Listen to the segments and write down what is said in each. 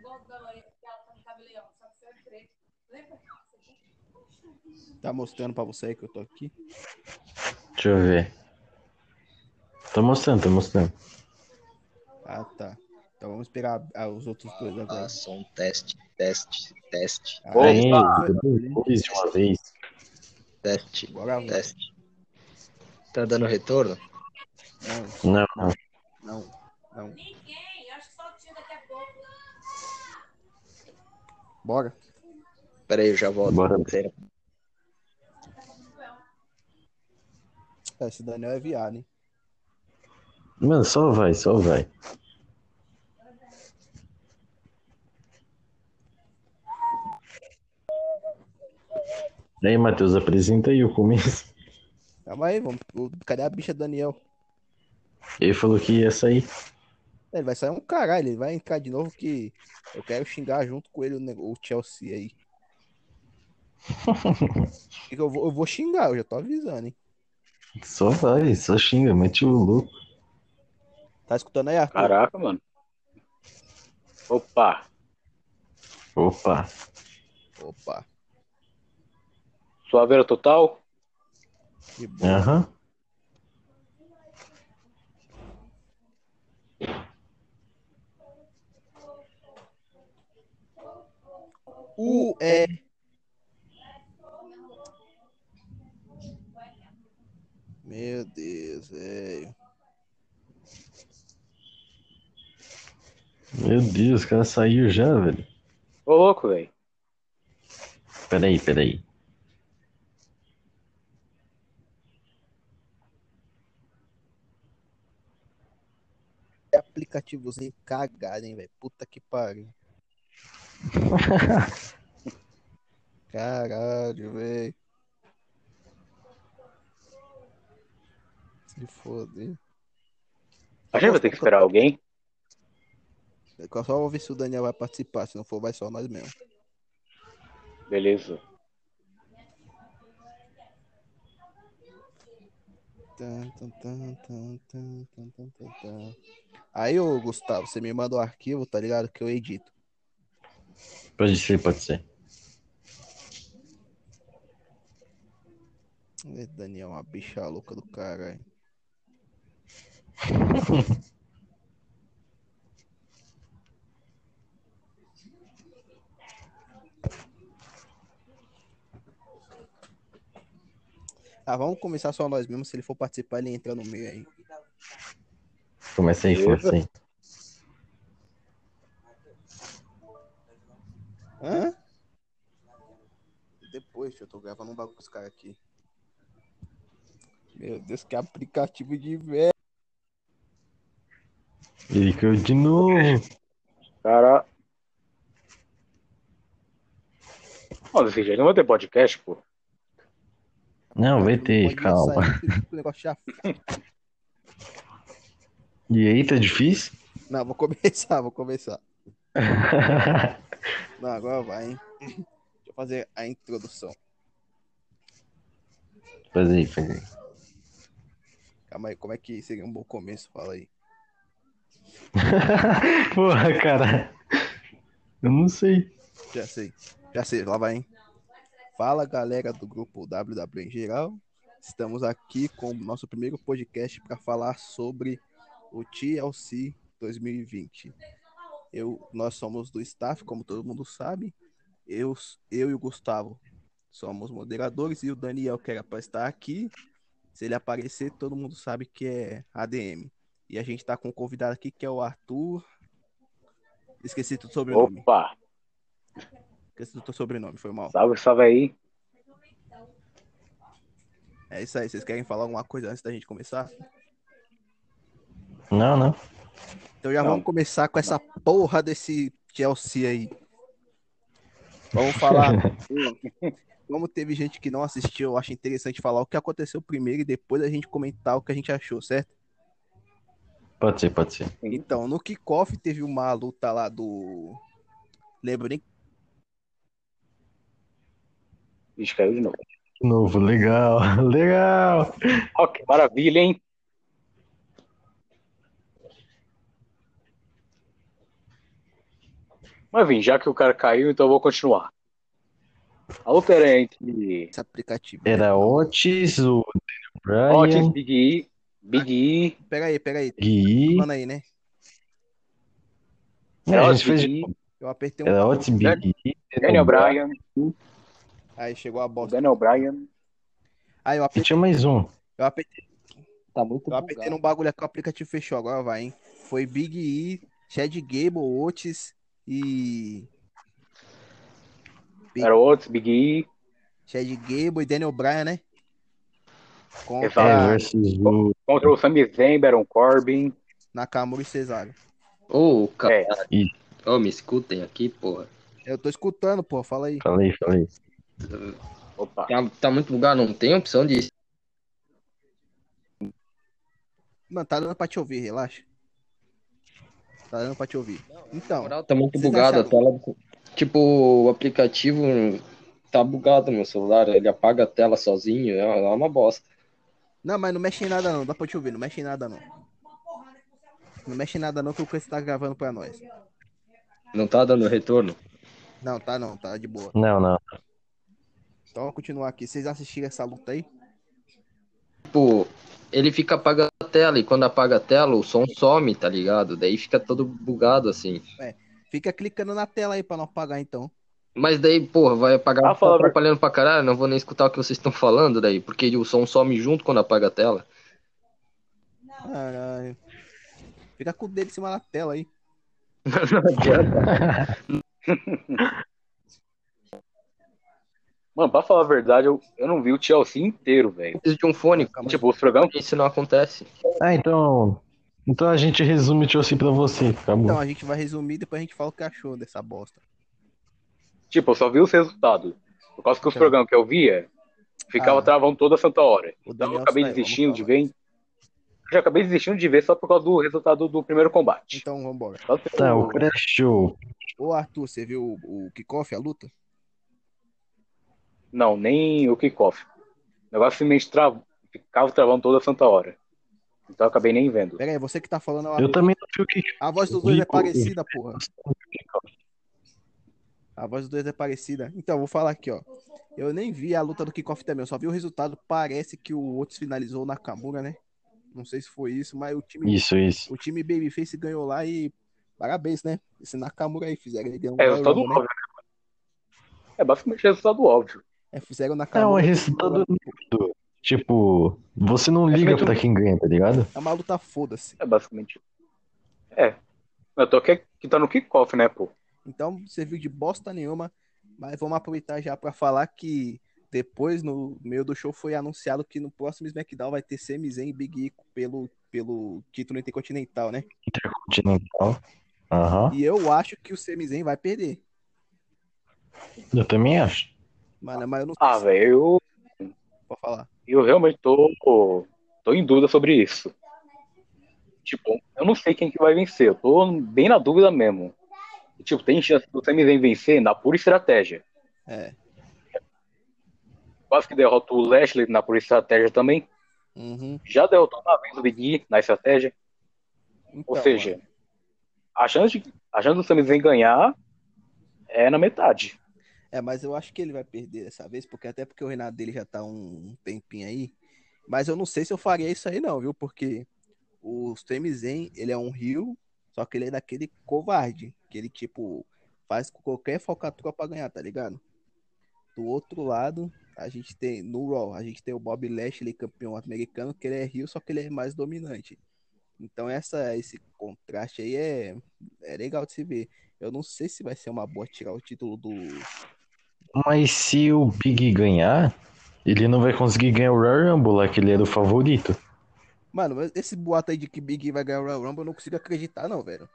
Tá mostrando pra você aí que eu tô aqui? Deixa eu ver. Tô mostrando. Ah, tá. Então vamos esperar os outros dois agora. Som, teste. Aí, Aí, foi. depois de uma vez. Teste, Bora lá. teste. Tá dando retorno? Não, Não. não. Bora. Pera aí, eu já volto. Bora. Pera. Esse Daniel é viado, hein? Mano, só vai. E aí, Matheus, apresenta aí o começo. Calma aí, vamos. Cadê a bicha Daniel? Ele falou que ia sair. Ele vai sair um caralho, ele vai entrar de novo que eu quero xingar junto com ele o Chelsea aí. Eu vou xingar, eu já tô avisando, hein? Só vai, só xinga, mete o louco. Tá escutando aí, Arthur? Caraca, mano. Opa. Opa. Suaveira total? De boa. Aham. É. Meu Deus, velho. Meu Deus, o cara saiu já, velho. Ô, louco, velho. Peraí. Que aplicativozinho cagado, hein, velho. Puta que pariu. Caralho, velho. Se foder. A gente vai ter que esperar alguém? Eu só vou ver se o Daniel vai participar. Se não for, vai só nós mesmo. Beleza. Aí, ô Gustavo, você me manda o arquivo, tá ligado? Que eu edito. Pode ser. Daniel, uma bicha louca do caralho. Vamos começar só nós mesmos. Se ele for participar, ele entra no meio aí. Começa aí, força aí. Hã? Depois, eu tô gravando um bagulho com os caras aqui. Meu Deus, que aplicativo de velho. Ele caiu de novo. Cara. Ó, desse jeito não vai ter podcast, pô. Não, vai ter, calma. O negócio já... E aí, tá difícil? Não, vou começar. Não, agora vai, hein? Deixa eu fazer a introdução. Faz aí. Calma aí, como é que seria um bom começo? Fala aí. Porra, cara. Eu não sei. Já sei, lá vai, hein? Fala, galera do grupo WW em geral. Estamos aqui com o nosso primeiro podcast para falar sobre o TLC 2020. Nós somos do staff, como todo mundo sabe. Eu e o Gustavo somos moderadores e o Daniel, que era para estar aqui. Se ele aparecer, todo mundo sabe que é ADM. E a gente está com um convidado aqui que é o Arthur. Esqueci do sobrenome. Opa! Esqueci do teu sobrenome, foi mal. Salve aí. É isso aí, vocês querem falar alguma coisa antes da gente começar? Não. Então já vamos começar com essa porra desse Chelsea aí. Vamos falar. Como teve gente que não assistiu, eu acho interessante falar o que aconteceu primeiro e depois a gente comentar o que a gente achou, certo? Pode ser. Então, no kickoff teve uma luta lá do... Lembro nem... Ixi, caiu de novo. De novo, legal. Ó, que maravilha, hein? Mas enfim, já que o cara caiu, então eu vou continuar. A luta era entre Esse aplicativo. Era Otis, o Otis, Brian, Big E, Peraí. Gui. Falando aí, né? A Otis, gente fez Big de E, novo. Eu apertei um Era bagulho. Otis, Big E, Daniel Bryan, Aí chegou a o bosta. Daniel Bryan. Aí eu E tinha mais um. apertei Tá muito Eu apertei num bugado. bagulho aqui, o aplicativo fechou, agora vai, hein? Foi Big E, Chad Gable, Otis e. Era o Otis, Big E, Chad Gable e Daniel Bryan, né? exato. Contra Versus o. Contra o Sami Zayn, Baron Corbin. Nakamura e Cesaro. Ô, É, Ih, ô, me escutem aqui, porra. Eu tô escutando, pô, fala aí. falei. opa. Tá muito bugado, não tem opção de. Mano, tá dando pra te ouvir, relaxa. Tá dando pra te ouvir. Na Então, moral, tá muito vocês bugado a acharam. tela. Tipo, o aplicativo tá bugado no meu celular, ele apaga a tela sozinho, é uma bosta. Não, mas não mexe em nada não, dá pra te ouvir, não mexe em nada não. Não mexe em nada não que o Chris tá gravando pra nós. Não tá dando retorno? Não, tá de boa. Não. Então vamos continuar aqui. Vocês assistiram essa luta aí? Tipo, ele fica apagando a tela e quando apaga a tela o som some, tá ligado? Daí fica todo bugado assim. Fica clicando na tela aí pra não apagar então. Mas daí, porra, vai apagar, Ah, tá fala a atrapalhando pra caralho, não vou nem escutar o que vocês estão falando daí, porque o som some junto quando apaga a tela. Caralho. Fica com o dedo em cima da tela aí. Não adianta. Mano, pra falar a verdade, eu não vi o TLC inteiro, velho. Preciso de um fone, Calma aí. Tipo, os programas. isso não acontece. Então. Então a gente resume o Chelsea pra você. Então Acabou. a gente vai resumir e depois a gente fala o que achou dessa bosta. Tipo, eu só vi os resultados. Por causa que os Então. programas que eu via ficava Ah. travando toda santa hora. O Então eu Daniel acabei saiu, desistindo vamos de falar. ver. Já acabei desistindo de ver só por causa do resultado do primeiro combate. Então vambora. Só se- Tá, o Crash Show. Ô Arthur, você viu o kickoff, a luta? Não, nem o kickoff. O negócio simplesmente ficava travando toda santa hora. Então eu acabei nem vendo. Pera aí, você que tá falando. Eu também não vi o que. A voz dos dois é parecida, porra. A voz dos dois é parecida. Então, eu vou falar aqui, ó. Eu nem vi a luta do kickoff também, eu só vi o resultado. Parece que o Otis finalizou o Nakamura, né? Não sei se foi isso, mas Isso. o time Babyface ganhou lá e parabéns, né? Esse Nakamura aí fizeram ele ganhar um É Royal resultado Rumble, né? óbvio. É basicamente resultado óbvio. Fizeram o Não, Nakamura. é resultado nítido. Tipo, você não liga pra quem ganha, tá ligado? É uma luta foda-se. É basicamente. É. Eu tô aqui que tá no kickoff, né, pô? Então, serviu de bosta nenhuma. Mas vamos aproveitar já pra falar que depois, no meio do show, foi anunciado que no próximo SmackDown vai ter Sami Zayn e Big E pelo título intercontinental, né? Intercontinental. Aham. E eu acho que o Sami Zayn vai perder. Eu também acho. Mano, mas eu não sei Ah, se velho, pode falar. eu realmente tô em dúvida sobre isso. Tipo, eu não sei quem que vai vencer. Eu tô bem na dúvida mesmo. Tipo, tem chance do Sami Zayn vencer na pura estratégia. É. Quase que derrota o Lashley na pura estratégia também. Uhum. Já derrotou uma vez o Big E na estratégia. Então, Ou seja, mano, a chance do Sami Zayn ganhar é na metade. mas eu acho que ele vai perder dessa vez, porque o reinado dele já tá um tempinho aí. Mas eu não sei se eu faria isso aí não, viu? Porque o Sami Zayn, ele é um heel, só que ele é daquele covarde, que ele, tipo, faz qualquer falcatrua pra ganhar, tá ligado? Do outro lado, a gente tem, no Raw, a gente tem o Bob Lashley, campeão americano, que ele é heel, só que ele é mais dominante. Então esse contraste aí é legal de se ver. Eu não sei se vai ser uma boa tirar o título do... Mas se o Big ganhar, ele não vai conseguir ganhar o Royal Rumble lá, que ele era o favorito. Mano, mas esse boato aí de que Big E vai ganhar o Royal Rumble, eu não consigo acreditar não, velho.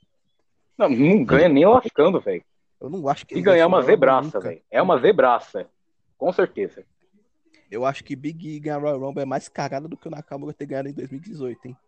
Não ganha nem lascando, velho. Eu não acho que E ele vai ganhar ser o uma Royal Rumble zebraça, nunca. velho. É uma zebraça. Com certeza. Eu acho que Big E ganhar o Royal Rumble é mais cagada do que o Nakamura ter ganhado em 2018, hein?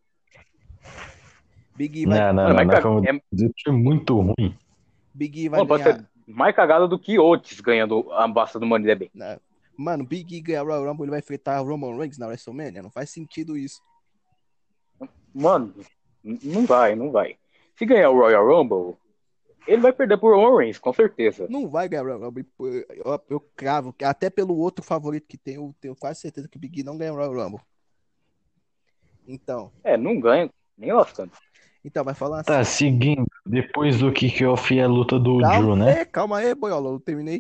Big E vai, Não, Mano, mas Nakamura é, é muito ruim. Big E vai mano, pode ganhar... ser mais cagada do que Otis ganhando a basta do Money the Bank. Né? Mano, Big E ganhar o Royal Rumble, ele vai enfrentar Roman Reigns na WrestleMania? Não faz sentido isso. Mano, não vai. Se ganhar o Royal Rumble, Ele vai perder por Roman Reigns, com certeza. Não vai ganhar o Royal Rumble. Eu cravo, que até pelo outro favorito que tem, eu tenho quase certeza que o Big E não ganha o Royal Rumble. Então, Não ganha, nem lascando. vai falar assim. Tá, seguindo. Depois do kickoff é a luta do Drew, né? Calma aí, boiola, eu não terminei.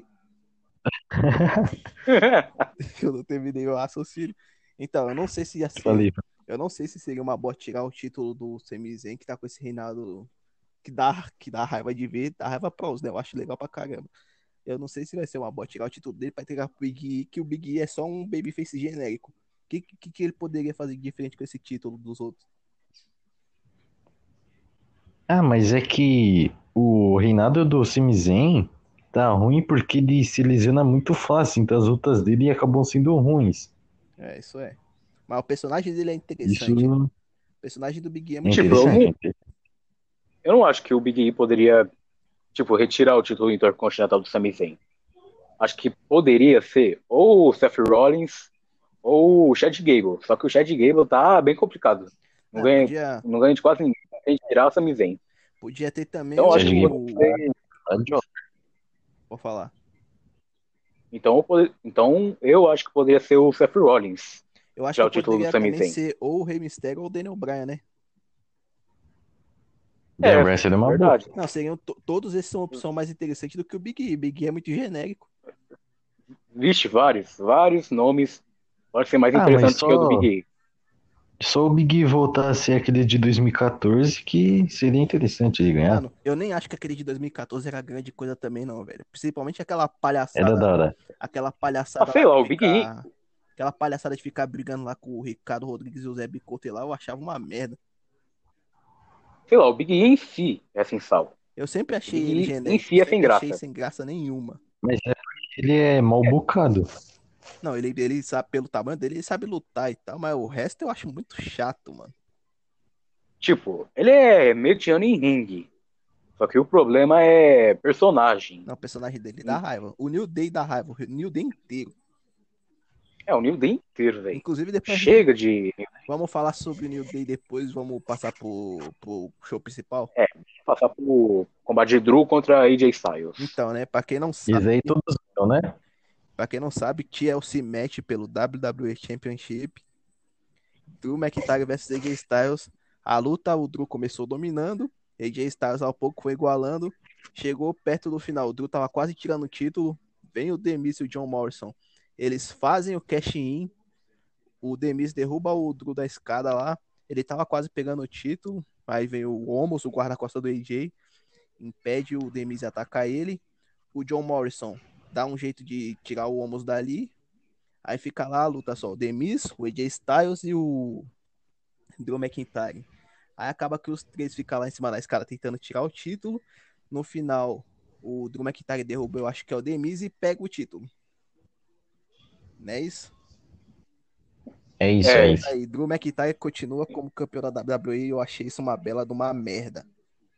Eu não terminei o raciocínio. Então, eu não sei se Falei. eu não sei se seria uma boa tirar o título do Sami Zayn, que tá com esse reinado que dá raiva de ver, dá raiva pros, né? Eu acho legal pra caramba. Eu não sei se vai ser uma boa tirar o título dele pra entregar pro Big E, que o Big E é só um babyface genérico. O que ele poderia fazer de diferente com esse título dos outros? Ah, mas é que o reinado do Sami Zayn tá ruim porque ele se lesiona muito fácil, então as lutas dele acabam sendo ruins. É, isso é. Mas o personagem dele é Isso interessante. O personagem do Big E é é muito Tipo, eu interessante. eu não acho que o Big E poderia, tipo, retirar o título intercontinental do Sami Zayn. Acho que poderia ser ou o Seth Rollins ou o Chad Gable. Só que o Chad Gable tá bem complicado. Não Ah, ganha, não ganha de quase ninguém. Tem que tirar o Sami Zayn. podia ter também Então, eu acho Chad que Gable Vou falar. então eu acho que poderia ser o Seth Rollins Eu acho tirar que o título do poderia Sami também Zayn. ser ou o Rey Mysterio ou o Daniel Bryan, né? Dan Bryan seria uma boa. Verdade. Não, todos esses são uma opção mais interessante do que o Big E. Big E é muito genérico. Vixe, vários nomes podem ser mais Ah, mas interessantes que o do Big E. só o Big E voltar a ser aquele de 2014 que seria interessante ele ganhar. Mano, eu nem acho que aquele de 2014 era grande coisa também, não, velho. Principalmente Era da hora. aquela Ah, palhaçada sei lá lá, de o Big E. ficar. Aquela palhaçada de ficar brigando lá com o Ricardo Rodrigues e o Zé Bicote lá, eu achava uma merda. Sei lá, o Big E em si é sem sal. Eu sempre O achei Big ele E em genérico, si é sem sempre achei graça. sem graça nenhuma. Mas é porque ele é mal bocado. Não, ele sabe, pelo tamanho dele, ele sabe lutar e tal, mas o resto eu acho muito chato, mano. Tipo, ele é mediano em ringue. Só que o problema é personagem. Não, o personagem dele dá raiva. O New Day dá raiva, o New Day inteiro. É o New Day inteiro, velho. Inclusive, depois a gente Chega de vamos falar sobre o New Day depois, vamos passar pro show principal. passar por combate de Drew contra AJ Styles. Então, né, pra quem não Isso sabe, aí todos viram, né? TLC match pelo WWE Championship, Drew McIntyre vs AJ Styles. A luta, o Drew começou dominando, AJ Styles ao pouco foi igualando, chegou perto do final, o Drew tava quase tirando o título, vem o Demis e o John Morrison. Eles fazem o cash-in, o Demis derruba o Drew da escada lá, ele tava quase pegando o título, aí vem o Omos, o guarda-costas do AJ, impede o Demis de atacar ele, o John Morrison dá um jeito de tirar o Omos dali, aí fica lá a luta só, o Demis, o AJ Styles e o Drew McIntyre. Aí acaba que os três ficam lá em cima da escada tentando tirar o título, no final o Drew McIntyre derruba, eu acho que é o Demis e pega o título. Não é isso? É isso, É é isso. isso. Aí, Drew McIntyre continua como campeão da WWE e eu achei isso uma bela de uma merda.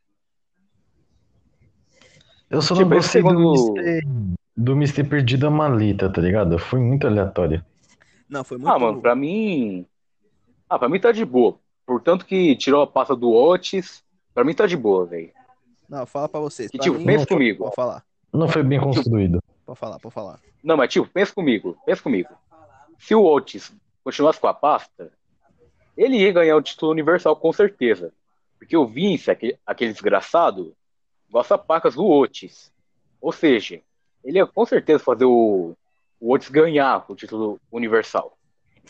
Eu só não Tipo, esse gostei segundo. do Mister Perdido a Maleta, tá ligado? Foi muito aleatório. Não, foi Ah, mano, muito. pra mim. Ah, pra mim tá de boa. Portanto que tirou a pasta do Otis, pra mim tá de boa, velho. Não, fala pra vocês. Que Pra tipo, mim, Não pensa foi, comigo. pode falar. não foi bem Tipo, construído. Pode falar, pode falar. não, mas tipo, pensa comigo. Pensa comigo. Se o Otis continuasse com a pasta, ele ia ganhar o título universal com certeza. Porque o Vince, aquele desgraçado, gosta pacas do Otis. Ou seja, ele ia com certeza fazer o Otis ganhar o título universal.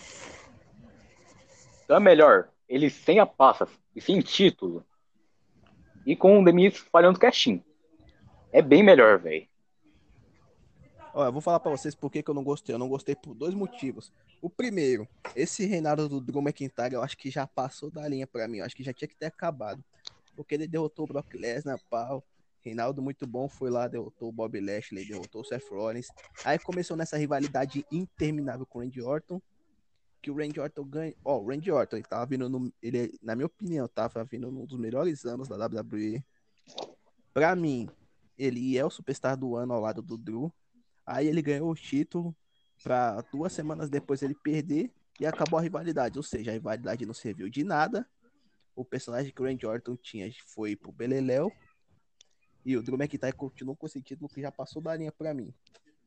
Então é melhor ele sem a pasta e sem título e com o Demis falhando caixinho. É bem melhor, velho. Ó, eu vou falar pra vocês por que que eu não gostei. Eu não gostei por dois motivos. O primeiro, esse reinado do Drew McIntyre, eu acho que já passou da linha pra mim. Eu acho que já tinha que ter acabado. Porque ele derrotou o Brock Lesnar, pau. Reinaldo muito bom, foi lá, derrotou o Bob Lashley, derrotou o Seth Rollins. Aí começou nessa rivalidade interminável com o Randy Orton. Que o Randy Orton ganha. Ó, o Randy Orton, ele tava vindo no. Ele, na minha opinião, tava vindo num dos melhores anos da WWE. Pra mim, ele é o superstar do ano ao lado do Drew. Aí ele ganhou o título para 2 semanas depois ele perder e acabou a rivalidade. Ou seja, a rivalidade não serviu de nada. O personagem que o Randy Orton tinha foi pro Beleléu. E o Drew McIntyre continua com esse título que já passou da linha pra mim.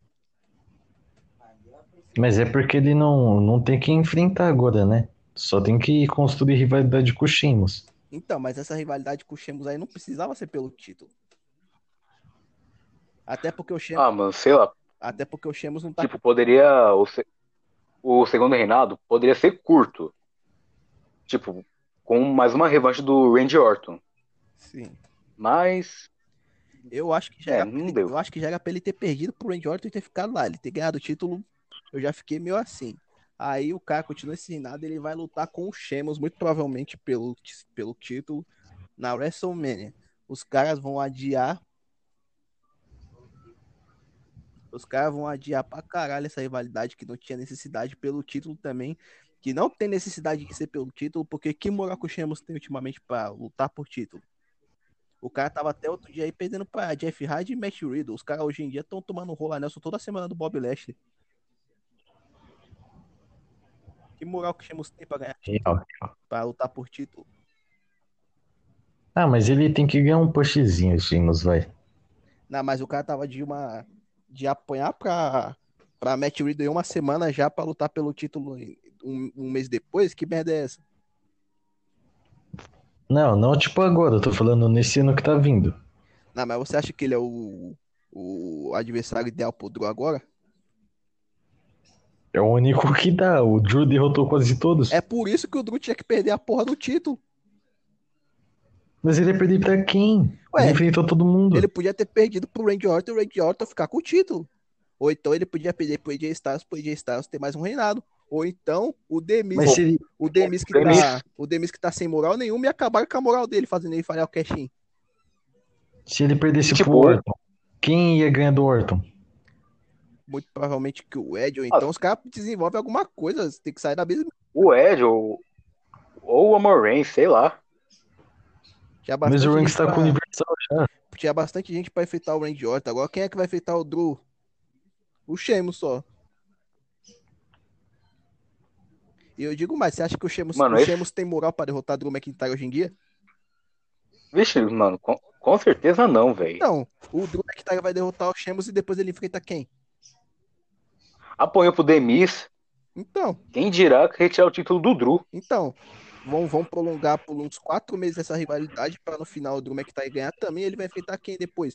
Mas é porque ele não tem que enfrentar agora, né? Só tem que construir rivalidade com o Sheamus. Então, mas essa rivalidade com o Sheamus aí não precisava ser pelo título. Até porque o Sheamus, Ah, mano, sei lá. até porque o Sheamus não tá. Tipo, poderia. O segundo reinado poderia ser curto. Tipo, com mais uma revanche do Randy Orton. Sim. Mas. Eu acho que já era, Não deu. eu acho que já era pra ele ter perdido pro Randy Orton e ter ficado lá. Ele ter ganhado o título, eu já fiquei meio assim. Aí o cara continua esse reinado, ele vai lutar com o Sheamus, muito provavelmente pelo título, na WrestleMania. Os caras vão adiar. Os caras vão adiar pra caralho essa rivalidade que não tinha necessidade pelo título também. Que não tem necessidade de ser pelo título, porque que moral que o Sheamus tem ultimamente pra lutar por título? O cara tava até outro dia aí perdendo pra Jeff Hardy e Matt Riddle. Os caras hoje em dia estão tomando um rola Nelson toda semana do Bob Lashley. Que moral que o Sheamus tem pra ganhar título, Real. pra lutar por título? Ah, mas ele tem que ganhar um pushzinho, o Sheamus, vai. Não, mas o cara tava de apanhar pra Matt Riddle em uma semana já pra lutar pelo título um mês depois. Que merda é essa? Não tipo agora, eu tô falando nesse ano que tá vindo. Não, mas você acha que ele é o adversário ideal pro Drew agora? É o único que dá. O Drew derrotou quase todos. É por isso que o Drew tinha que perder a porra do título. Mas ele ia perder pra quem? Ele Ué, enfrentou todo mundo. ele podia ter perdido pro Randy Orton e o Randy Orton ficar com o título. Ou então ele podia perder pro AJ Styles ter mais um reinado. Ou então o Demis, Mas se ele, o Demis que tá sem moral nenhuma e acabar com a moral dele, fazendo ele falhar o cash-in. se ele perdesse pro Tipo, Orton, quem ia ganhar do Orton? Muito provavelmente que o Ed, ou ah, então os caras desenvolvem alguma coisa, tem que sair da mesma. o Ed ou o Amon Reigns, sei lá. Tinha Mas o bastante Ranks gente tá com o pra, Universal já. tinha bastante gente pra enfrentar o Randy Orton. Agora quem é que vai enfrentar o Drew? O Sheamus só. E eu digo mais, você acha que Mano, o Sheamus tem moral pra derrotar Drew McIntyre hoje em dia? Vixe, mano, com certeza não, velho. Não, o Drew McIntyre vai derrotar o Sheamus e depois ele enfrenta quem? Apoio pro Demis. Então, Quem dirá que retirar o título do Drew? então, vão prolongar por uns 4 meses essa rivalidade para no final o Drew McIntyre ganhar também. Ele vai enfrentar quem depois?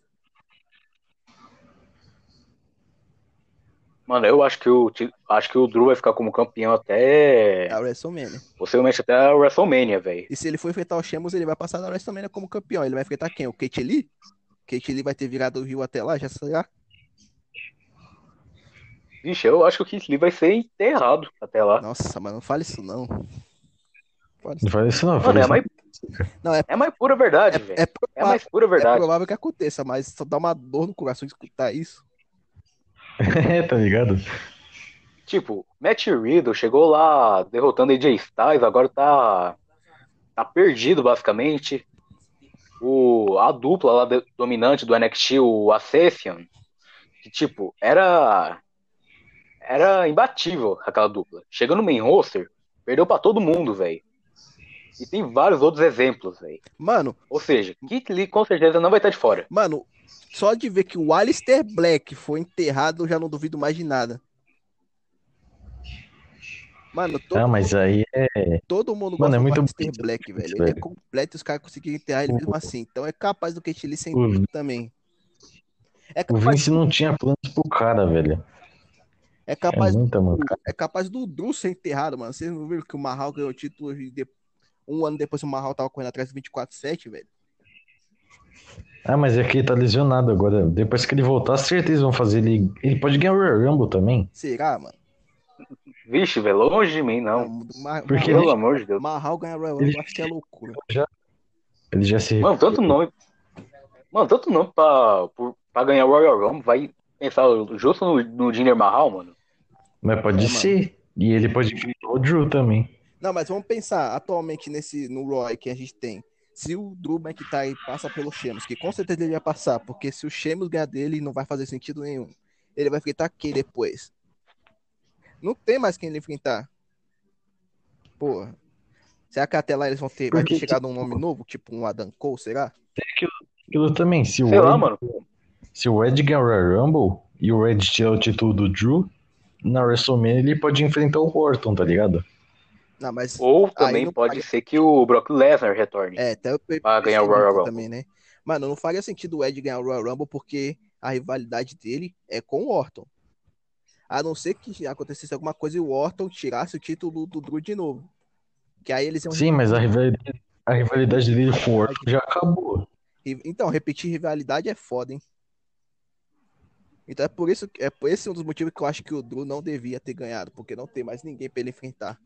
Mano, eu acho que o Drew vai ficar como campeão A até. WrestleMania. Possivelmente até a WrestleMania, velho. E se ele for enfrentar o Sheamus, ele vai passar da WrestleMania como campeão. Ele vai enfrentar quem? O Kate Lee? Kate Lee vai ter virado o Rio até lá, já será? Vixe, eu acho que o Keith Lee vai ser enterrado até lá. Nossa, mas não fale isso não. Fale Não isso. faz isso não, Mano, faz é isso mais, Não, é mais pura verdade, velho. É mais pura é verdade. provável que aconteça, mas só dá uma dor no coração de escutar isso. não. Tá ligado? Tipo, Matt Riddle chegou lá derrotando AJ Styles, agora tá perdido, basicamente. A dupla lá dominante do NXT, o Ascension, que, tipo, era imbatível aquela dupla. Chegando no main roster, perdeu pra todo mundo, velho. E tem vários outros exemplos, velho. Mano, Ou seja, Keith Lee com certeza não vai estar de fora. mano, só de ver que o Aleister Black foi enterrado, eu já não duvido mais de nada. Mano, Ah, mas aí todo mundo Mano, gosta é do muito Aleister bonito Black, velho. isso, Ele é velho. completo e os caras conseguiram enterrar ele mesmo O, assim. Então é capaz do Kate Lee ser o, enterrado também. É o capaz, Vince não tinha planos pro cara, velho. é É capaz muita do, mancada. é capaz do Drew ser enterrado, mano. Vocês não viram que o Mahal ganhou o título um ano depois que o Mahal tava correndo atrás do 24/7, velho? Ah, mas é que ele tá lesionado agora. Depois que ele voltar, certeza vão fazer ele. Ele pode ganhar o Royal Rumble também. Será, mano? Vixe, velho, longe de mim, não. Não, Porque Pelo amor de Deus. Mahal ganhar Royal ele, Rumble, acho que é loucura. ele já se Mano, tanto recuperou. nome. Mano, tanto nome pra ganhar o Royal Rumble. Vai pensar justo no Jinder Mahal, mano. Mas pode Mano. ser. E ele pode enfrentar o Drew também. Não, mas vamos pensar, atualmente no Roy que a gente tem. Se o Drew McIntyre passa pelo Sheamus, que com certeza ele vai passar, porque se o Sheamus ganhar dele, não vai fazer sentido nenhum. Ele vai enfrentar quem depois? Não tem mais quem ele enfrentar. Porra. Será que até lá eles vai ter Porque chegado um nome novo? Tipo um Adam Cole, será? Aquilo também, Sei lá, mano. se o Ed ganhar o Royal Rumble e o Ed tirar o título do Drew, na WrestleMania ele pode enfrentar o Orton, tá ligado? Não, mas Ou aí também não pode faria. ser que o Brock Lesnar retorne Até eu pra ganhar o pensei Royal nisso Rumble. também, né? Mano, não faria sentido o Ed ganhar o Royal Rumble porque a rivalidade dele é com o Orton. A não ser que acontecesse alguma coisa e o Orton tirasse o título do Drew de novo. Que aí eles iam Sim, mas a rivalidade dele com o Orton rivalidade. já acabou. Então, repetir rivalidade é foda, hein? Então é por isso, é por esse um dos motivos que eu acho que o Drew não devia ter ganhado, porque não tem mais ninguém pra ele enfrentar.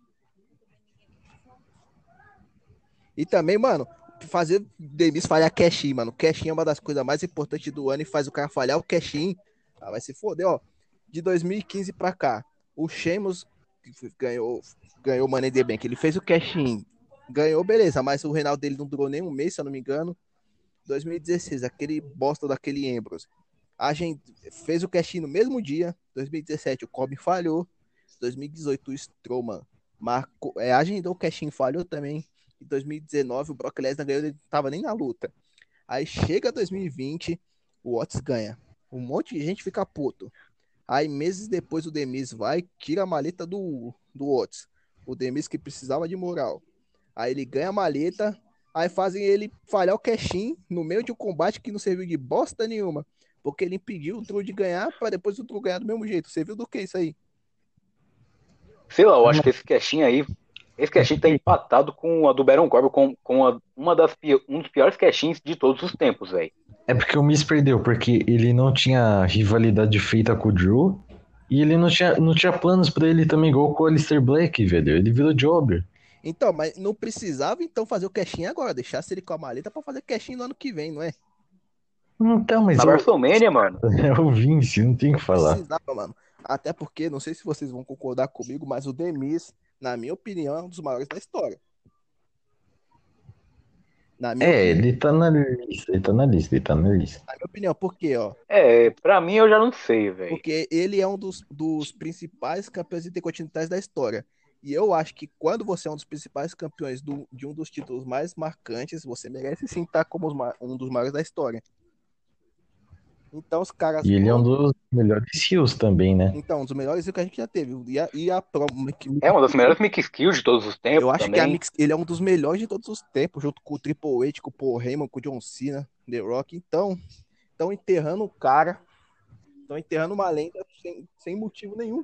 E também, mano, fazer Demis falhar cash-in, mano. Cash-in é uma das coisas mais importantes do ano e faz o cara falhar o cash-in. Ah, vai se foder, ó. De 2015 pra cá, o Sheamus ganhou o Money in the Bank. Ele fez o cash-in, ganhou, beleza, mas o Reinaldo dele não durou nem um mês, se eu não me engano. 2016, aquele bosta daquele Ambrose. A gente fez o cash-in no mesmo dia. 2017, o Corbin falhou. 2018, o Strowman marcou, agendou o cash-in, falhou também. Em 2019, o Brock Lesnar ganhou, ele não tava nem na luta. Aí chega 2020, o Otis ganha. Um monte de gente fica puto. Aí meses depois o Demis vai, tira a maleta do Otis. O Demis que precisava de moral. Aí ele ganha a maleta, aí fazem ele falhar o cash-in no meio de um combate que não serviu de bosta nenhuma. Porque ele impediu o Drew de ganhar para depois o Drew ganhar do mesmo jeito. Você viu do que isso aí? Sei lá, eu Ah, acho que esse casting tá empatado com a do Baron Corbin, um dos piores castings de todos os tempos, velho. É porque o Miz perdeu, porque ele não tinha rivalidade feita com o Drew e ele não tinha planos pra ele também, igual com o Aleister Black, velho. Ele virou jobber. Então, mas não precisava então fazer o cash-in agora. Deixasse ele com a maleta para fazer cash-in no ano que vem, não é? Então, mas Na WrestleMania, mano. é o Vince, não tem o que falar. Precisava, mano. Até porque, não sei se vocês vão concordar comigo, mas o Demis, na minha opinião, é um dos maiores da história. Na minha É, opinião. ele tá na lista, ele tá na lista, ele tá na lista. Na minha opinião, por quê, ó? Pra mim eu já não sei, velho. Porque ele é um dos principais campeões intercontinentais da história. E eu acho que quando você é um dos principais campeões de um dos títulos mais marcantes, você merece sim estar como um dos maiores da história. Então os caras E ele é um vão. dos melhores heels também, né? Então, um dos melhores que a gente já teve. E a É uma das melhores mix skills de todos os eu tempos acho que também. ele é um dos melhores de todos os tempos, junto com o Triple H, com o Paul Heyman, com o John Cena, The Rock. Então, estão enterrando o cara, estão enterrando uma lenda sem motivo nenhum.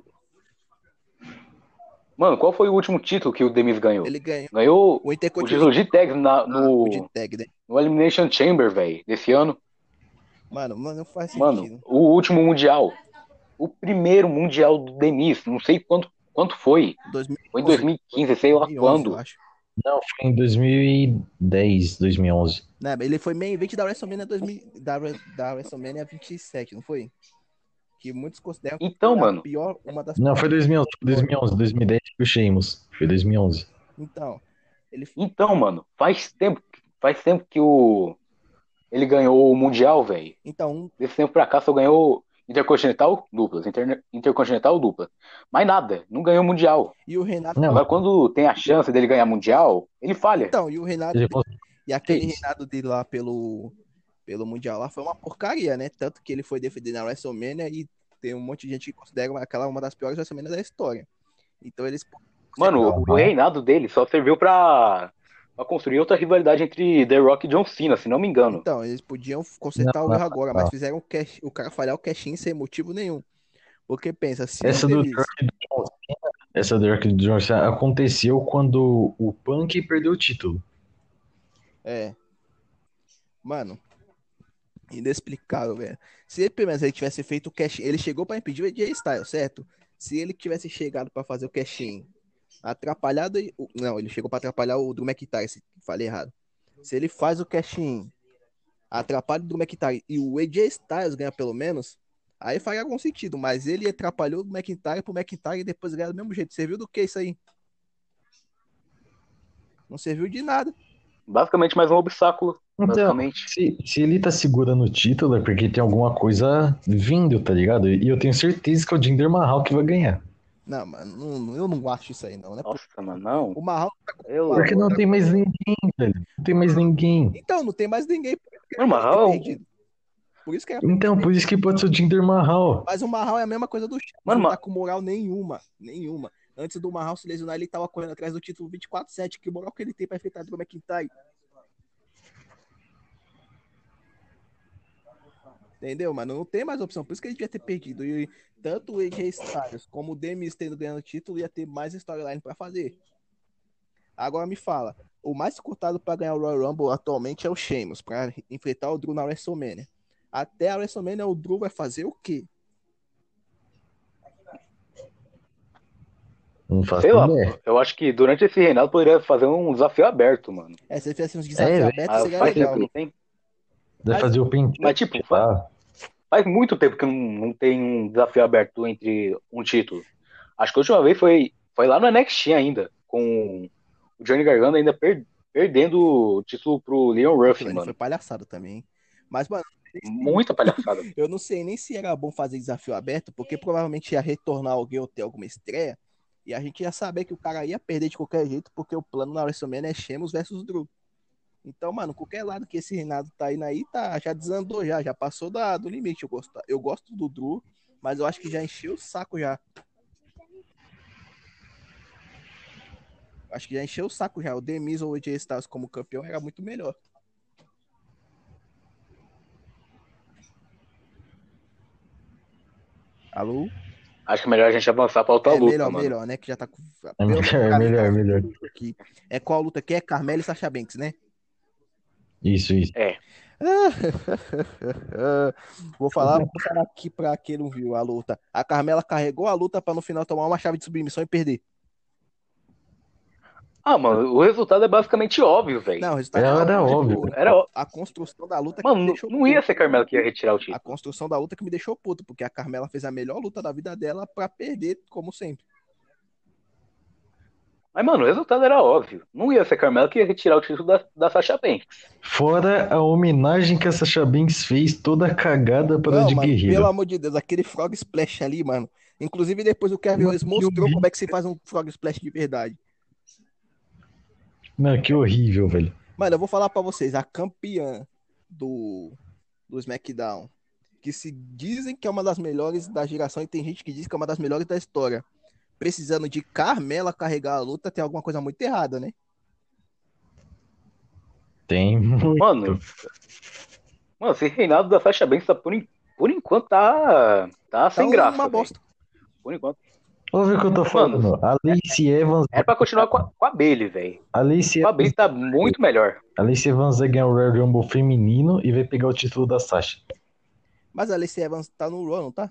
Mano, qual foi o último título que o Demis ganhou? Ele ganhou Ganhou o o título Intercontinental, de tag o de no tag, né? Elimination Chamber, velho, desse ano. Mano, não faz Mano, sentido. o último mundial. O primeiro mundial do Demis. Não sei quanto foi. Foi em 2011, 2015, sei lá 2011, eu quando. acho. Não, foi em 2010, 2011. Né, ele foi main event da WrestleMania, da WrestleMania 27, não foi? Que muitos consideram que Então, foi mano. uma das Não, piores foi 2011, foi da história. 2011, 2010 foi o Sheamus. Foi 2011. Então, ele Então, mano. Faz tempo que ele ganhou o mundial, velho. então, Desse tempo pra cá só ganhou Intercontinental dupla. Mais nada, não ganhou mundial. e o Renato, Não, Agora, quando tem a chance dele ganhar mundial, ele falha. então, e o Renato ele e aquele fez. reinado dele lá pelo Mundial lá foi uma porcaria, né? Tanto que ele foi defender na WrestleMania e tem um monte de gente que considera aquela uma das piores WrestleMania da história. Então eles Mano, consertar o reinado dele só serviu pra construir outra rivalidade entre The Rock e John Cena, se não me engano. então, eles podiam Não, consertar o não, erro agora, mas não. fizeram o cara falhar o cash-in sem motivo nenhum. Porque pensa, se o Essa do Demis, Dirk Johnson, essa do Dirk Johnson aconteceu quando o Punk perdeu o título. mano, inexplicável, velho. Se ele, pelo menos, ele tivesse feito o cash-in, ele chegou pra impedir o AJ Styles, certo? Se ele tivesse chegado pra fazer o cash-in, atrapalhado, não, ele chegou pra atrapalhar o Drew McIntyre, falei errado. Se ele faz o cash-in, atrapalha o Drew McIntyre e o AJ Styles ganha pelo menos, aí faria algum sentido, mas ele atrapalhou o McIntyre pro McIntyre e depois ganhar do mesmo jeito. Serviu do que isso aí? Não serviu de nada. Basicamente, mais um obstáculo. Então, Basicamente. se ele tá segurando o título é porque tem alguma coisa vindo, tá ligado? E eu tenho certeza que é o Jinder Mahal que vai ganhar. Não, mano, eu não acho isso aí, não, né? Nossa, mano, não. O Marral tá com Eu, Porque não tem mais ninguém, velho. Não tem mais ninguém. Então, não tem mais ninguém. Mano, Ela ter Mahal, perdido. Por isso que ela Então, por isso que pode ser o Jinder Mahal. Mas o Mahal é a mesma coisa do Sheamus, Mano, não tá com moral nenhuma. Nenhuma. Antes do Mahal se lesionar, ele tava correndo atrás do título 24/7. Que moral que ele tem pra enfrentar Drew McIntyre? Entendeu, mano? Não tem mais opção. Por isso que ele devia ter perdido. E tanto o AJ Styles como o Demis tendo ganhado o título ia ter mais storyline pra fazer. Agora me fala. O mais cotado pra ganhar o Royal Rumble atualmente é o Sheamus, pra enfrentar o Drew na WrestleMania. Até a WrestleMania, o Drew vai fazer o quê? Não faço sei lá, ideia. eu acho que durante esse reinado poderia fazer um desafio aberto, mano. Se ele fizesse uns desafios velho. abertos, seria Faz legal. tempo que não tem. Deve fazer o penteado. Mas, tipo, faz muito tempo que não tem um desafio aberto entre um título. Acho que a última vez foi lá no NXT ainda, com o Johnny Gargano ainda perdendo o título pro Leon Ruff, Aquilo ali mano. foi palhaçada também. Mas, mano, Muita palhaçada. eu não sei nem se era bom fazer desafio aberto, porque provavelmente ia retornar alguém ou ter alguma estreia, e a gente ia saber que o cara ia perder de qualquer jeito, porque o plano na WrestleMania é Sheamus versus Drew. Então, mano, qualquer lado que esse reinado tá indo aí, já desandou já passou do limite. Eu gosto do Drew, mas eu acho que já encheu o saco já. Acho que já encheu o saco já. O Demis ou o AJ Styles como campeão era muito melhor. Alô? Acho que é melhor a gente avançar pra outra luta, mano. Melhor, né? Que já tá com. É melhor. Aqui. É qual a luta aqui? É Carmela e Sasha Banks, né? Isso. É. Vou falar aqui pra quem não viu a luta. A Carmela carregou a luta pra no final tomar uma chave de submissão e perder. Ah, mano, o resultado é basicamente óbvio, velho. Não, o resultado Era óbvio. A construção da luta que Mano, me deixou não ia puto. ser Carmela que ia retirar o A título. construção da luta que me deixou puto, porque a Carmela fez a melhor luta da vida dela pra perder, como sempre. Mas, mano, o resultado era óbvio. Não ia ser Carmela que ia retirar o título da Sasha Banks. Fora a homenagem que a Sasha Banks fez, toda cagada para Não, de mano, guerreira. pelo amor de Deus, aquele Frog Splash ali, mano. Inclusive, depois o Kevin Owens mostrou como é que se faz um Frog Splash de verdade. Não, que horrível, velho. Mano, eu vou falar pra vocês, a campeã do SmackDown, que se dizem que é uma das melhores da geração, e tem gente que diz que é uma das melhores da história, precisando de Carmela carregar a luta, tem alguma coisa muito errada, né? Tem muito. Mano, esse reinado da Sasha Banks tá por enquanto tá sem graça. Uma bosta. Por enquanto. Ouve o que eu tô falando. Mano, A Lacey Evans. Era pra continuar com a Bayley, velho. A Lacey A Bayley tá muito melhor. A Lacey Evans vai ganhar o Royal Rumble feminino e vai pegar o título da Sasha. Mas a Lacey Evans tá no Raw, não tá?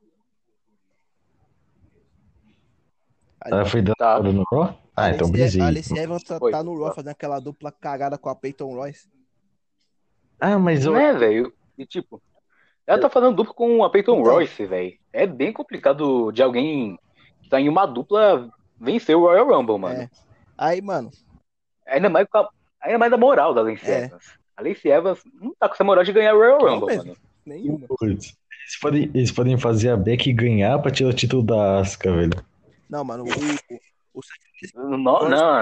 Ela foi dada no Raw? Ah, então brisei. A Lacey Evans tá no Raw fazendo aquela dupla cagada com a Peyton Royce. Ah, mas Né, velho? E tipo, ela tá fazendo dupla com a Peyton Então. Royce, velho. É bem complicado de alguém que tá em uma dupla vencer o Royal Rumble, mano. É. Aí, mano. Ainda mais da moral da Lacey Evans. A Lacey Evans não tá com essa moral de ganhar o Royal Rumble, mano. Nenhuma. Eles podem fazer a Becky ganhar pra tirar o título da Asuka, velho. Não, mano, Não.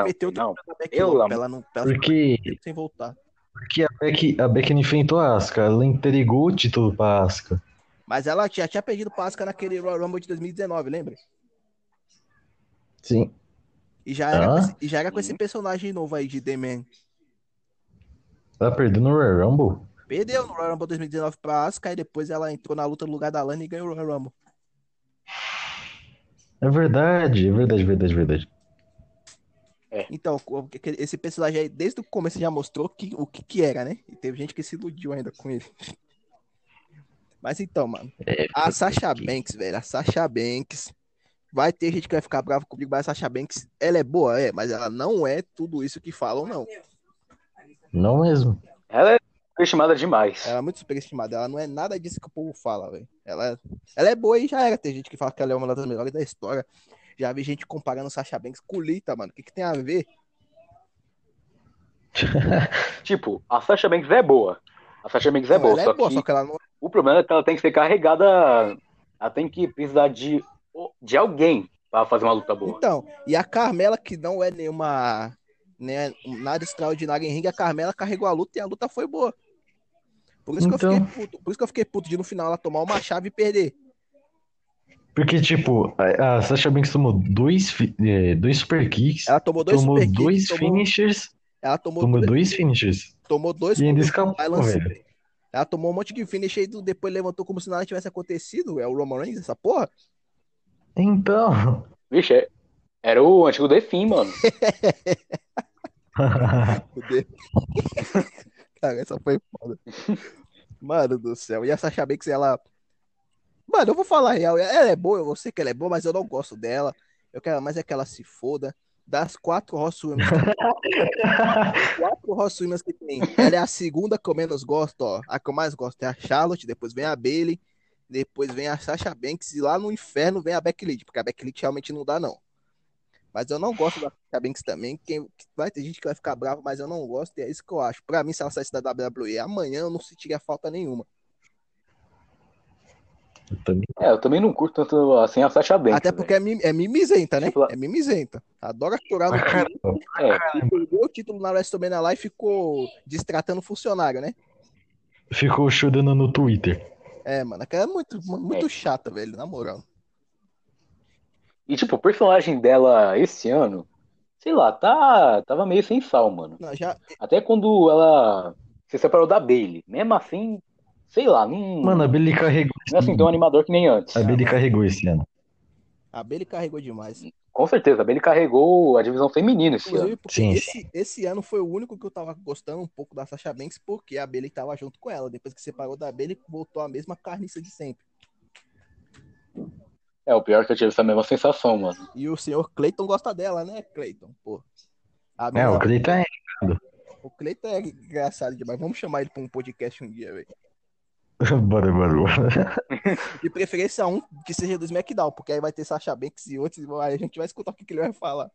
Porque sem voltar. Porque a Becky não enfrentou a Asuka, ela entregou o título pra Asuka. Mas ela já tinha perdido pra Asuka naquele Royal Rumble de 2019, lembra? Sim. E já era com esse personagem novo aí de The Man. Ela perdeu no Royal Rumble? Perdeu no Royal Rumble 2019 pra Asuka e depois ela entrou na luta no lugar da Lana e ganhou o Royal Rumble. É verdade. Então, esse personagem aí, desde o começo já mostrou o que era, né? E teve gente que se iludiu ainda com ele. Mas então, mano, a Sasha Banks, velho, a Sasha Banks, vai ter gente que vai ficar bravo comigo, mas a Sasha Banks, ela é boa, mas ela não é tudo isso que falam, não. Não mesmo. Ela é superestimada demais. Ela é muito superestimada, ela não é nada disso que o povo fala, velho. Ela é boa e já era, tem gente que fala que ela é uma das melhores da história. Já vi gente comparando Sasha Banks com Lita, mano. O que tem a ver? Tipo, a Sasha Banks é boa. Ela é boa, só que ela não... O problema é que ela tem que ser carregada. Ela tem que precisar de alguém pra fazer uma luta boa. Então, e a Carmela, que não é nenhuma... Né, nada extraordinário em ringue, a Carmela carregou a luta e a luta foi boa. Por isso que eu fiquei Então, puto. Por isso que eu fiquei puto de no final ela tomar uma chave e perder. porque, tipo, a Sasha Banks tomou dois super kicks, Ela tomou dois tomou super kicks, dois finishers, ela tomou dois e ainda cover escapou, balance. velho. Ela tomou um monte de finish aí, depois levantou como se nada tivesse acontecido. É o Roman Reigns, essa porra? Então, Vixe, era o antigo The Finn, mano. Fudeu. Cara, essa foi foda. Mano do céu. E a Sasha Banks, ela. Mano, eu vou falar a real. Ela é boa, eu sei que ela é boa, mas eu não gosto dela. Eu quero mais é que ela se foda. Das quatro Rosswomen's que tem, ela é a segunda que eu menos gosto, ó. A que eu mais gosto é a Charlotte, depois vem a Bayley, depois vem a Sasha Banks e lá no inferno vem a Becky Lynch, porque a Becky Lynch realmente não dá, não. Mas eu não gosto da Sasha Banks também. Vai ter gente que vai ficar bravo, mas eu não gosto, e é isso que eu acho. Pra mim, se ela saísse da WWE amanhã, eu não sentiria falta nenhuma. eu também. Eu também não curto tanto assim a Sasha Banks, Até porque velho. é mimizenta, né? Tipo, É mimizenta. Adora chorar no Pra Twitter. caramba. é, E perdeu o título na WrestleMania lá e ficou destratando funcionário, né? Ficou chorando no Twitter. É, mano, aquela é muito, é. muito chata, velho, na moral. E tipo, o personagem dela esse ano, sei lá, tava meio sem sal, mano. Não, já, Até quando ela se separou da Bayley. Mesmo assim, sei lá, Mano, a não, Bayley carregou não é assim tão animador que nem antes. A Bayley mano, carregou esse ano. a Bayley carregou demais. Com certeza, a Bayley carregou a divisão feminina esse Inclusive, ano. porque Sim, esse ano foi o único que eu tava gostando um pouco da Sasha Banks, porque a Bayley tava junto com ela. Depois que separou da Bayley, voltou a mesma carniça de sempre. É, o pior é que eu tive essa mesma sensação, mano. E o senhor Clayton gosta dela, né, Clayton? Pô, a É, o mina, Clay tá. o Clayton é engraçado demais. Vamos chamar ele pra um podcast um dia, velho. Bora, bora, bora. De preferência um que seja do SmackDown, porque aí vai ter Sasha Banks e outros, aí a gente vai escutar o que ele vai falar.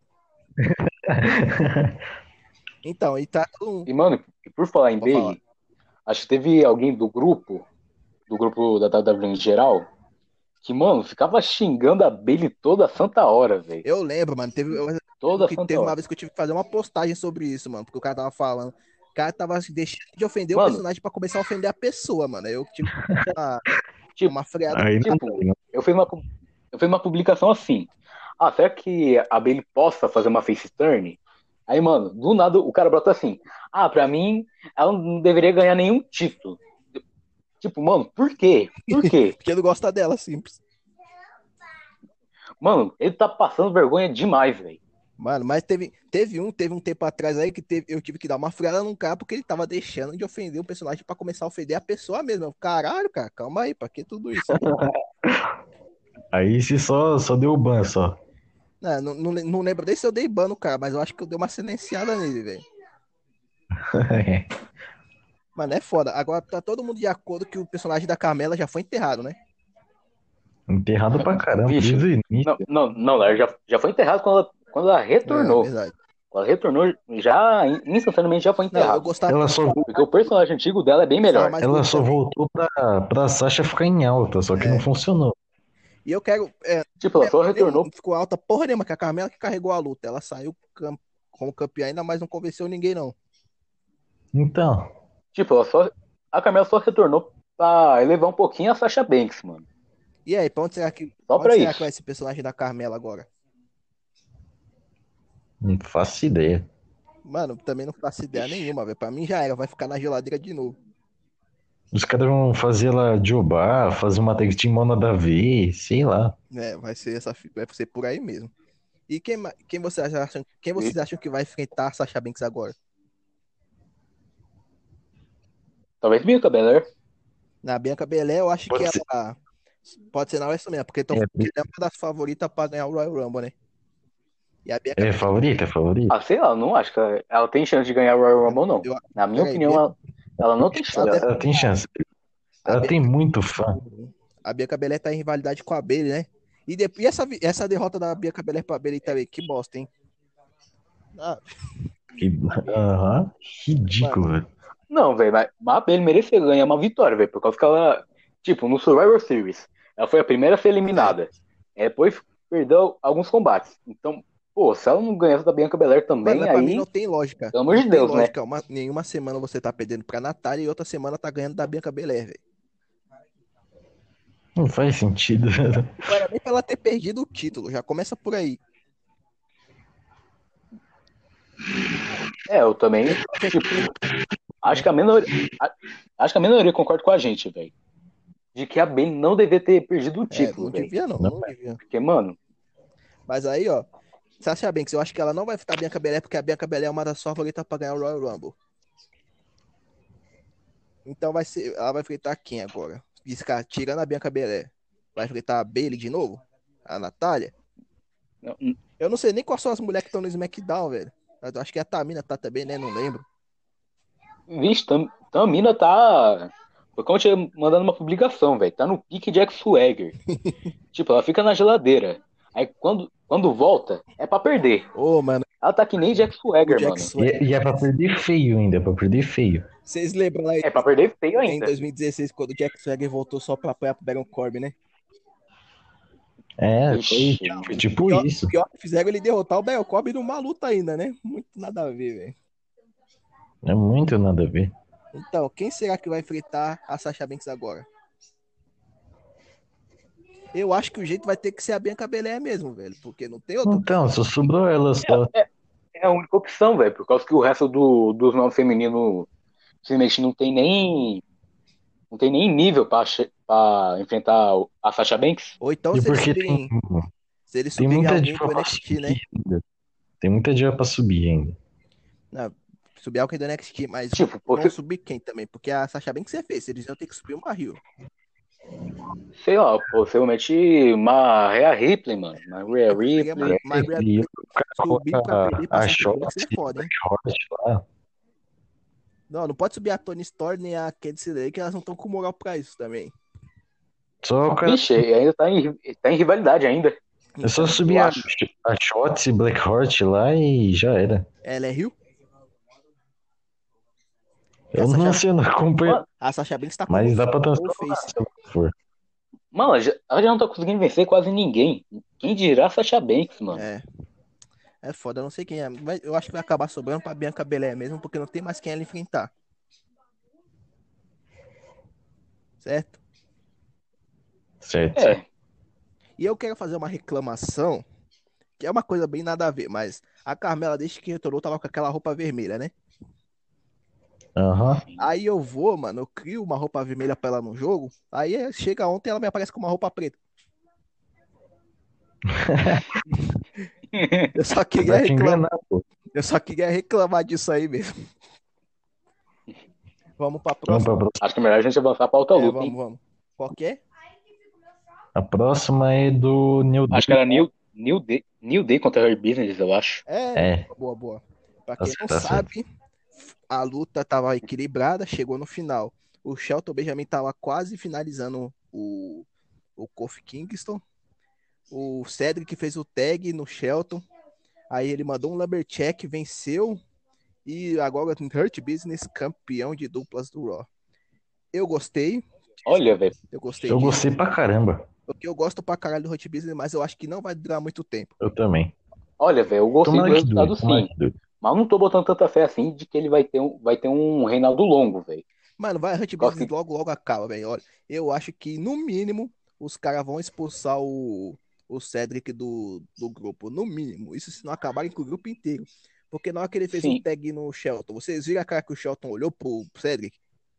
Então, e tá todo E, mano, por falar em Pode falar. Bayley, acho que teve alguém do grupo da WWE em geral, que, mano, ficava xingando a Bayley toda santa hora, velho. Eu lembro, mano, Toda santa teve uma hora. vez que eu tive que fazer uma postagem sobre isso, mano, porque o cara tava falando. O cara tava deixando de ofender o Mano, personagem pra começar a ofender a pessoa, mano. Aí eu tive que dar tipo, uma freada. Aí não, tipo, eu fiz uma publicação assim. Ah, será que a Bayley possa fazer uma face turn? Aí, mano, do nada o cara brota assim. Ah, pra mim, ela não deveria ganhar nenhum título. Tipo, mano, por quê? Por quê? Porque ele gosta dela, simples. Mano, ele tá passando vergonha demais, velho. Mano, mas teve um tempo atrás aí que eu tive que dar uma freada num cara porque ele tava deixando de ofender o personagem pra começar a ofender a pessoa mesmo. Eu, caralho, cara, calma aí, pra que tudo isso? aí se só deu o ban, só. Não lembro nem se eu dei ban no cara, mas eu acho que eu dei uma silenciada nele, velho. Mano, é foda. Agora tá todo mundo de acordo que o personagem da Carmela já foi enterrado, né? Enterrado pra caramba, Vixe, desde o início. não, ela já foi enterrada quando ela É, retornou. verdade. Quando ela retornou, já instantaneamente já foi Não, eu enterrado. gostava Ela só, Porque o personagem antigo dela é bem melhor. mais ela dele só também. voltou pra Sasha ficar em alta, só que não funcionou. E eu quero. Tipo, ela só retornou. Ficou alta porra nenhuma, que a Carmela que carregou a luta. Ela saiu como campeã, ainda mais não convenceu ninguém, não. Então, Tipo, a Carmela só retornou pra elevar um pouquinho a Sasha Banks, mano. E aí, pra onde será que, Só onde pra será que isso. vai esse personagem da Carmela agora? não faço ideia. Mano, também não faço ideia nenhuma, velho. Pra mim já era, vai ficar na geladeira de novo. Os caras vão fazer ela jobar, fazer uma tag team mó nada a ver, sei lá. É, vai ser por aí mesmo. E quem vocês acham que vai enfrentar a Sasha Banks agora? Talvez Bianca Belair. Na Bianca Belair, eu acho que Pode ser. ela pode ser na WrestleMania, porque É, ela é uma das favoritas pra ganhar o Royal Rumble, né? E a Bianca é favorita, é favorita. Ah, sei lá, não acho que ela tem chance de ganhar o Royal Rumble, não. eu, Na minha peraí, opinião, ela não tem chance. deve- Ela tem chance. a, Ela Bianca, tem muito fã. a Bianca Belair tá em rivalidade com a Bayley, né? E essa derrota da Bianca Belair pra Bayley também, que bosta, hein? Ah, Aham, ridículo, velho. Não, velho, mas a Bayley merecia ganhar uma vitória, velho, por causa que ela, tipo, no Survivor Series, ela foi a primeira a ser eliminada. Depois perdeu alguns combates. Então, Pô, se ela não ganhasse da Bianca Belair Mano, também, mas pra mim não aí, tem lógica. pelo amor Não de tem Deus, né? lógica. Nenhuma semana você tá perdendo pra Natália e outra semana tá ganhando da Bianca Belair, velho. Não faz sentido. Não era nem pra ela ter perdido o título. Já começa por aí. Eu também, tipo, acho que a minoria, acho que a minoria concorda com a gente, velho. De que a Bayley não devia ter perdido o título, Não velho. devia não, Não. não devia. Porque, mano, Mas aí, ó, Sasha Banks, eu acho que ela não vai ficar a Bianca Belair porque a Bianca Belair é uma das favoritas pra ganhar o Royal Rumble. Então ela vai enfrentar quem agora? Diz que tirando a Bianca Belair, vai enfrentar a Bayley de novo? A Natália? não- Eu não sei nem quais são as mulheres que estão no SmackDown, velho. Eu acho que a Tamina tá também, né? Não lembro. vixe, Tamina tá. Foi como eu tinha mandando uma publicação, velho. Tá no pique Jack Swagger. Tipo, ela fica na geladeira. Aí quando volta, é pra perder. Ô, mano, Ela tá que nem Jack o Swagger, Jack mano. Swagger. E é pra perder feio ainda, é pra perder feio. Vocês lembram lá É pra perder feio em ainda. 2016, quando o Jack Swagger voltou só pra apoiar pro Baron Corbin, né? É, Ixi, foi tipo Pior, isso. pior que fizeram ele derrotar o Baron Corbin numa luta ainda, né? Muito nada a ver, velho. É muito nada a ver. Então, quem será que vai enfrentar a Sasha Banks agora? Eu acho que o jeito vai ter que ser a Bianca Belair mesmo, velho. Porque não tem outro. Então, só sobrou ela só. é a única opção, velho. Por causa que o resto dos nomes femininos simplesmente não tem nem nível pra enfrentar a Sasha Banks. Ou então, E se eles porque subirem. Se eles tem subirem muita alguém diva do pra NXT, né? subir ainda. Tem muita diva pra subir ainda. Não, subir alguém do NXT, mas Tipo, vão subir quem também? Porque a Sasha Banks é fez. Eles iam ter que subir uma Rio. sei lá, possivelmente uma Rhea Ripley, mano. Uma Rhea Ripley. Mas E o cara subir pra coloca perder pra a Sasha Shotzi Banks é foda, hein? Black Hornet lá. Não pode subir a Toni Storm nem a Candice LeRae, que elas não estão com moral pra isso também. Só o cara, Vixe, e ainda tá em rivalidade ainda. é só Então, subir eu a acho. Shotzi Black Hornet lá e já era. ela é Rio? Eu Essa não já- sei, eu não acompanho. A Sasha Banks tá como Mas dá pra ou transformar face. se ela for. Mano, ela já não tá conseguindo vencer quase ninguém. Quem dirá a Sasha Banks, mano? É foda, eu não sei quem é. Mas eu acho que vai acabar sobrando pra Bianca Belair mesmo, porque não tem mais quem ela enfrentar. Certo? Certo. É. E eu quero fazer uma reclamação, que é uma coisa bem nada a ver, mas a Carmela, desde que retornou, tava com aquela roupa vermelha, né? Aham. Aí eu vou, mano, eu crio uma roupa vermelha pra ela no jogo, aí chega ontem ela me aparece com uma roupa preta. Eu só queria Vai te reclamar. enganar, pô. Eu só queria reclamar disso aí mesmo. Vamos pra Vamos próxima? pra próxima. Acho que é melhor a gente avançar pra outra luta, hein? Vamos. Qual que é? A próxima é do New Acho que era New Day contra Her Business, eu acho. É. Boa. Pra quem não Tá certo. sabe, a luta tava equilibrada, chegou no final. O Shelton Benjamin tava quase finalizando o Kofi Kingston. O Cedric fez o tag no Shelton. Aí ele mandou um Lumberjack, venceu. E agora Hurt Business, campeão de duplas do Raw. Eu gostei. Olha, velho. Eu gostei Eu disso. gostei pra caramba. Porque eu gosto pra caralho do Hurt Business, mas eu acho que não vai durar muito tempo. Eu também. Olha, velho, eu gostei do Tomara que resultado dure. Tomara sim. que dure. Mas eu não tô botando tanta fé assim de que ele vai ter um Reinaldo longo, velho. Mano, vai Hurt Gosto Business logo acaba, velho. Olha, eu acho que no mínimo os caras vão expulsar o Cedric do grupo. No mínimo. Isso se não acabarem com o grupo inteiro. Porque na hora que ele fez o Sim. tag no Shelton, vocês viram a cara que o Shelton olhou pro Cedric?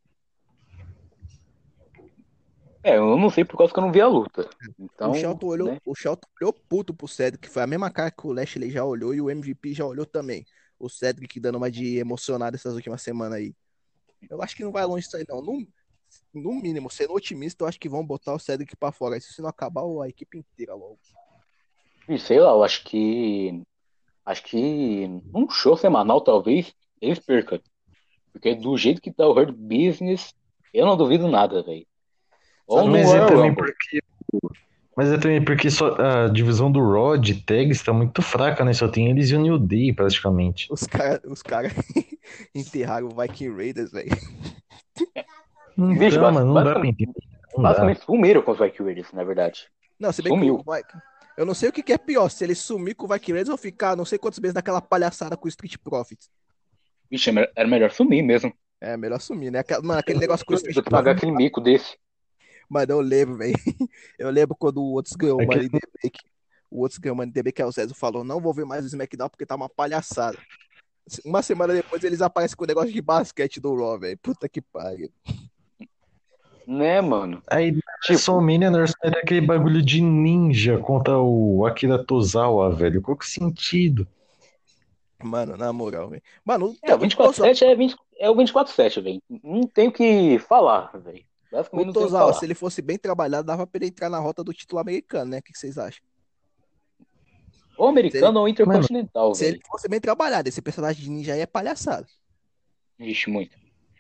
Eu não sei por causa que eu não vi a luta. Então, o Shelton olhou puto pro Cedric. Foi a mesma cara que o Lashley já olhou e o MVP já olhou também. O Cedric dando uma de emocionado essas últimas semanas aí. Eu acho que não vai longe isso aí, não. No mínimo, sendo otimista, eu acho que vão botar o Cedric pra fora. Isso se não acabar a equipe inteira logo. E sei lá, eu acho que num show semanal talvez eles percam. Porque do jeito que tá o Hurt Business, eu não duvido nada, velho. Ou no Mas é Royal também Rumble. porque só a divisão do Raw de tags tá muito fraca, né? Só tem eles e o New Day, praticamente. Os cara enterraram o Viking Raiders, velho. Bicho, Então, mas não dá pra entender. Não dá. basicamente sumiram com os Viking Raiders, na verdade. Não, se bem Sumiu. que Eu não sei o que é pior, se ele sumir com o Viking Raiders ou ficar não sei quantos meses naquela palhaçada com o Street Profits. Vixe, era melhor sumir mesmo. É, melhor sumir, né? Mano, aquele negócio com o Street Do que pagar Profits. aquele mico desse. Mano, eu lembro, velho. Eu lembro quando o Otis ganhou o Aquele- Money in the Bank. O Otis ganhou o Money in the Bank, aí o César falou, não vou ver mais o SmackDown porque tá uma palhaçada. Uma semana depois eles aparecem com o negócio de basquete do Raw, velho. Puta que pariu. Né, mano? Aí, Tipo, WrestleMania, nós era aquele bagulho de ninja contra o Akira Tozawa, velho. Qual que é o sentido? Mano, na moral, velho. Mano, o 24/7 é o 24/7, velho. Não tem o que falar, velho. o Basicamente não tem o que Tozawa, falar. se ele fosse bem trabalhado, dava pra ele entrar na rota do título americano, né? O que vocês acham? Ou americano ou intercontinental, Se ele velho. fosse bem trabalhado, esse personagem de ninja aí é palhaçada. Vixe, muito.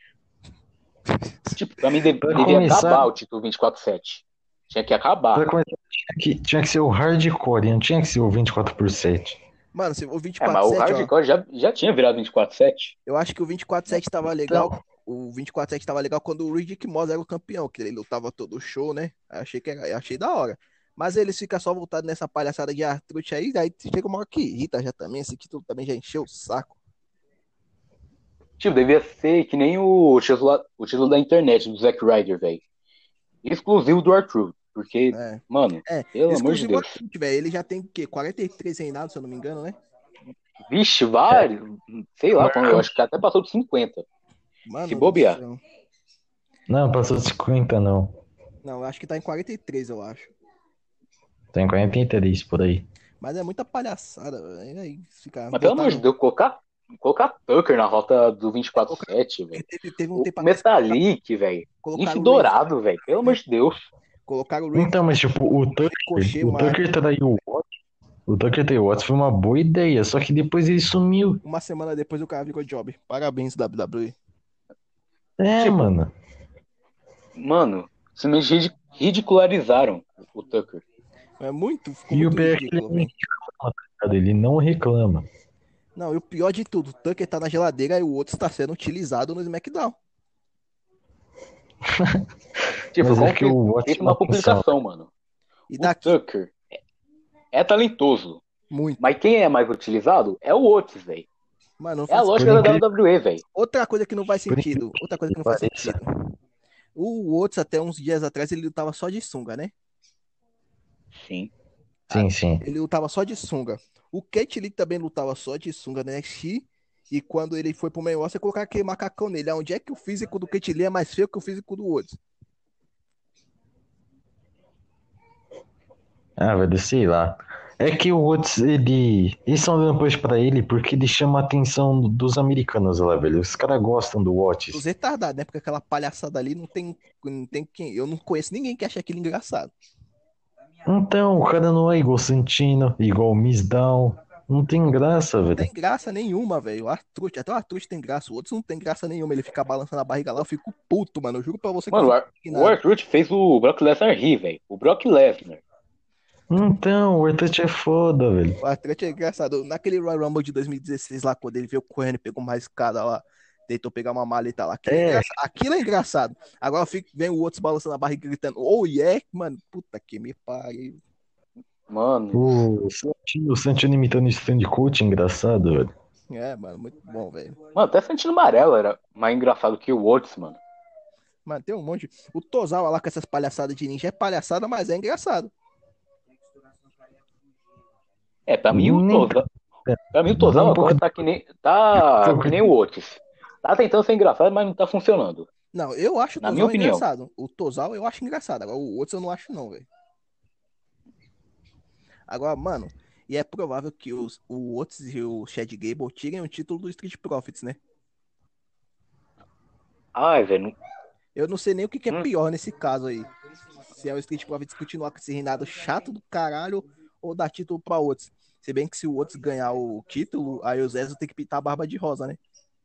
Tipo, pra mim Pra devia começar- acabar o título 24/7. Tinha que acabar. Pra começar, tinha que ser o hardcore, não tinha que ser o 24/7. Mano, se o Mas o 24/7, ó, hardcore já tinha virado 24/7. eu acho que o 24/7 tava legal. O 24/7 tava legal quando o Riddick Moss era o campeão, que ele lutava todo o show, né? Eu achei da hora. Mas eles ficam só voltados nessa palhaçada de Artrute aí chega uma hora que irrita já também. Esse título também já encheu o saco. Tipo, devia ser que nem o título da internet do Zack Ryder, velho. Exclusivo do R-Truth. Porque, É. mano, pelo amor de Exclusivo Deus. Artrute, velho. Ele já tem o quê? 43 reinados, se eu não me engano, né? Vixe, vários. Sei lá, eu acho que até passou de 50. Mano, Se bobear. do céu. Não, passou de 50, não. Não, eu acho que tá em 43, eu acho. Tem 43 por aí. Mas é muita palhaçada, velho. Aí fica. Mas pelo amor de Deus, colocar Tucker na rota do 24/7, velho. Teve um O tempo Metalik, velho. colocaram Link o dourado, velho. Pelo amor de Deus. Colocaram o Ray Então, mas tipo, o Ricochet, Tucker traiu o Watts. O Tucker traiu o Watts foi uma boa ideia, só que depois ele sumiu. uma semana depois o cara virou job. Parabéns, WWE. É, Tipo, mano. Mano, simplesmente ridicularizaram o Tucker. É muito, ficou E o muito pior é que ridículo, ele velho. não reclama, tá ligado? Ele não reclama. Não, e o pior de tudo, o Tucker tá na geladeira e o outro está sendo utilizado no SmackDown. Tipo, Mas é como que o Watts fez uma não publicação, mano. E O daqui, Tucker é talentoso. muito. Mas quem é mais utilizado é o Otis, velho. Mano, não É a faz lógica Por da incrível- WWE, velho. Outra coisa que não faz Por sentido. Outra coisa que não faz pareça. sentido. O Otis, até uns dias atrás, ele lutava só de sunga, né? Sim. Sim. Ele lutava só de sunga. O Kate Lee também lutava só de sunga na NXT. E quando ele foi pro main roster, colocar aquele macacão nele. Onde é que o físico do Kate Lee é mais feio que o físico do Otis? Ah, velho, sei lá. É que o Watts, eles estão dando push pra ele porque ele chama a atenção dos americanos lá, velho. Os caras gostam do Os Watts. retardados, né? Porque aquela palhaçada ali não tem quem. Eu não conheço ninguém que acha aquilo engraçado. Então, o cara não é igual o Santino, igual o Miss Down. Não tem graça, Não velho. tem graça nenhuma, velho. Até o Arthur tem graça. O outro não tem graça nenhuma. Ele fica balançando a barriga lá. Eu fico puto, mano. Eu juro pra você que Mano, eu fico o indignado. R-Truth fez o Brock Lesnar rir, velho. O Brock Lesnar. Então, o Artete é foda, velho. O Arthur é engraçado. Naquele Royal Rumble de 2016 lá, quando ele veio correndo, pegou uma escada lá, tentou pegar uma maleta lá. Aquilo é engraçado. Agora vem o outro balançando a barriga gritando, oh yeah, mano, puta que me pariu. Mano, O Santino imitando o Stand Coach, engraçado, velho. É, mano, muito bom, velho. mano, até Santino Marella era mais engraçado que o Otis, mano. Mano, tem um monte. O Tozawa lá com essas palhaçadas de ninja é palhaçada, mas é engraçado. É, pra mim o Nem- Tozawa. Pra mim o Tozawa Dá um pouco agora tá que nem o Otis. Tá tentando ser engraçado, mas não tá funcionando. Não, eu acho o Na minha Tozawa opinião. engraçado. O Tozawa eu acho engraçado. Agora o outro eu não acho, não, velho. Agora, mano, e é provável que o Otis e o Chad Gable tirem o título do Street Profits, né? Ai, velho. Eu não sei nem o que é pior nesse caso aí. Se é o Street Profits continuar com esse reinado chato do caralho ou dar título pra Otis. Se bem que se o Otis ganhar o título, aí o Zezo tem que pintar a barba de rosa, né?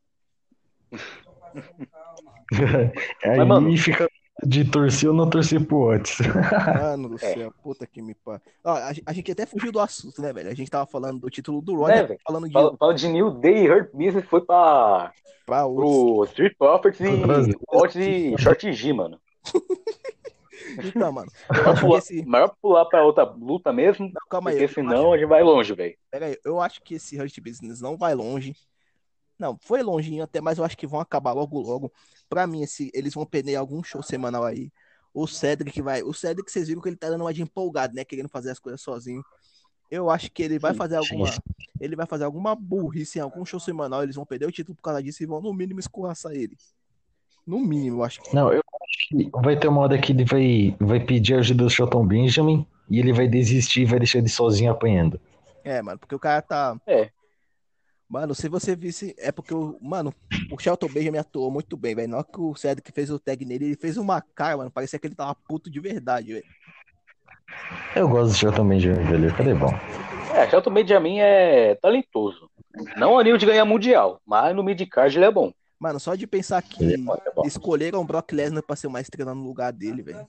Aí Mas, mano- fica de torcer ou não torcer pro Watts. Mano do É. céu, puta que me pariu. Ó, a gente até fugiu do assunto, né, velho? A gente tava falando do título do Raw, É, né? velho. Falando de Fala de New Day, Hurt Business foi pra pra Otis. pro Street Profits Pro Brasil. e Otis e Short G, mano. Então, mano, eu acho que esse. Melhor pular pra outra luta mesmo, Não, calma aí, porque eu senão acho. a gente vai longe, velho. Pera aí, eu acho que esse Hurt Business não vai longe. Não, foi longinho até, mas eu acho que vão acabar logo logo. Pra mim, eles vão perder algum show semanal aí. O Cedric vai. O Cedric, vocês viram que ele tá dando uma de empolgado, né? Querendo fazer as coisas sozinho. Eu acho que ele vai Sim. fazer Sim, alguma. Ele vai fazer alguma burrice em algum show semanal. Eles vão perder o título por causa disso e vão, no mínimo, escorraçar ele. No mínimo, eu acho que. Não, eu acho que vai ter uma hora que ele vai pedir ajuda do Shelton Benjamin e ele vai desistir e vai deixar ele sozinho apanhando. É, mano, porque o cara tá. É. Mano, se você visse. É porque o. Mano, o Shelton Benjamin atuou muito bem, velho. Na hora que o Cedric fez o tag nele, ele fez uma cara, mano. Parecia que ele tava puto de verdade, velho. Eu gosto do Shelton Benjamin, velho. Cadê bom? Shelton Benjamin é talentoso. Não a nível de ganhar mundial, mas no mid-card ele é bom. Mano, só de pensar Ele é que bom, ele é bom. escolheram o Brock Lesnar pra ser uma estrela no lugar dele, velho.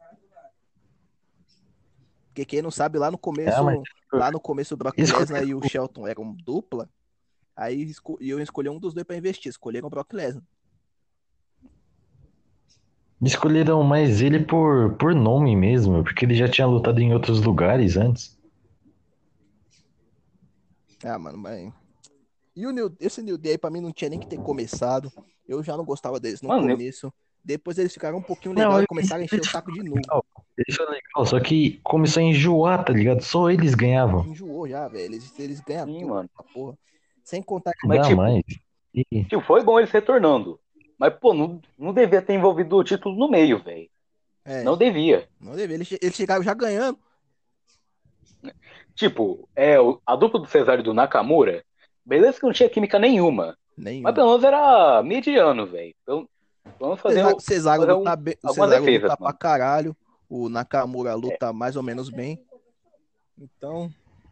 Porque quem não sabe, lá no começo, mas o Brock escolheram- Lesnar e o Shelton eram dupla. Aí eu escolhi um dos dois pra investir. Escolheram o Brock Lesnar. escolheram mais ele por nome mesmo, porque ele já tinha lutado em outros lugares antes. Ah, mano, mas. E esse New Day, pra mim, não tinha nem que ter começado. Eu já não gostava deles no Mano, começo. Depois eles ficaram um pouquinho Não, legais e eu- começaram a encher o saco de novo. Isso é legal, só que começou a enjoar, tá ligado? Só eles ganhavam. Enjoou já, velho. Eles ganham sim, tudo, mano. essa porra. Sem contar que. Não Mas dá tipo, mais. E- foi bom eles retornando. Mas, pô, não devia ter envolvido o título no meio, velho. É, Não devia. não deve. Eles chegaram já ganhando. Tipo, a dupla do Cesaro e do Nakamura, beleza que não tinha química nenhuma. Mas Nenhum. pelo menos era mediano, velho. Pelo menos fazer Cesário luta bem, o algumas Cesário defesas, luta pra mano. caralho. O Nakamura luta mais ou menos bem. Então,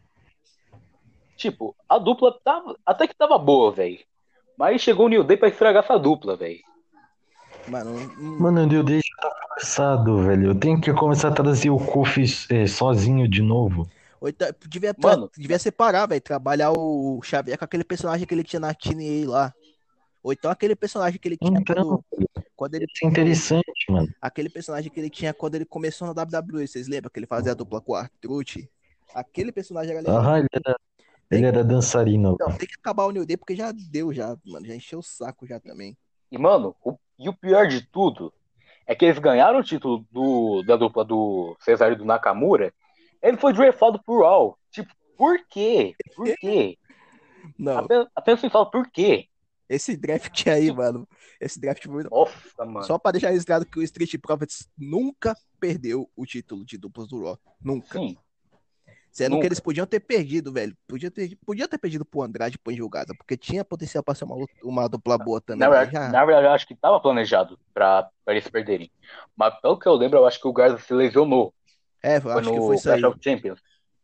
Tipo, a dupla até que tava boa, velho. Mas chegou o New Day pra estragar essa dupla, velho. mano, Mano, o New Day já tá forçado, velho. Eu tenho que começar a trazer o Kofi sozinho de novo. Mano, devia separar, velho. Trabalhar o Xavier com aquele personagem que ele tinha na TNA lá. Ou então aquele personagem que ele tinha Então, quando ele. isso é interessante, mano. Aquele personagem que ele tinha quando ele começou na WWE. Vocês lembram que ele fazia a dupla com o Artruth? Aquele personagem era legal. Aham, ele era dançarino Então, lá. tem que acabar o New Day porque já deu, já, mano. Já encheu o saco já também. e mano, o pior de tudo é que eles ganharam o título da dupla do Cesaro e do Nakamura. Ele foi draftado por Raw. Tipo, por quê? Por quê? Não, Apenas me fala por quê? esse draft aí, mano. Esse draft foi. Nossa, mano. Só pra deixar registrado que o Street Profits nunca perdeu o título de duplas do Raw. Nunca. Sim. Sendo Nunca. que eles podiam ter perdido, velho. Podia ter perdido pro Andrade e pro Enjulgada, porque tinha potencial pra ser uma dupla boa também. Na verdade, eu acho que estava planejado pra eles perderem. Mas pelo que eu lembro, eu acho que o Garza se lesionou. É, eu Foi acho que no foi isso aí. Clash of Champions.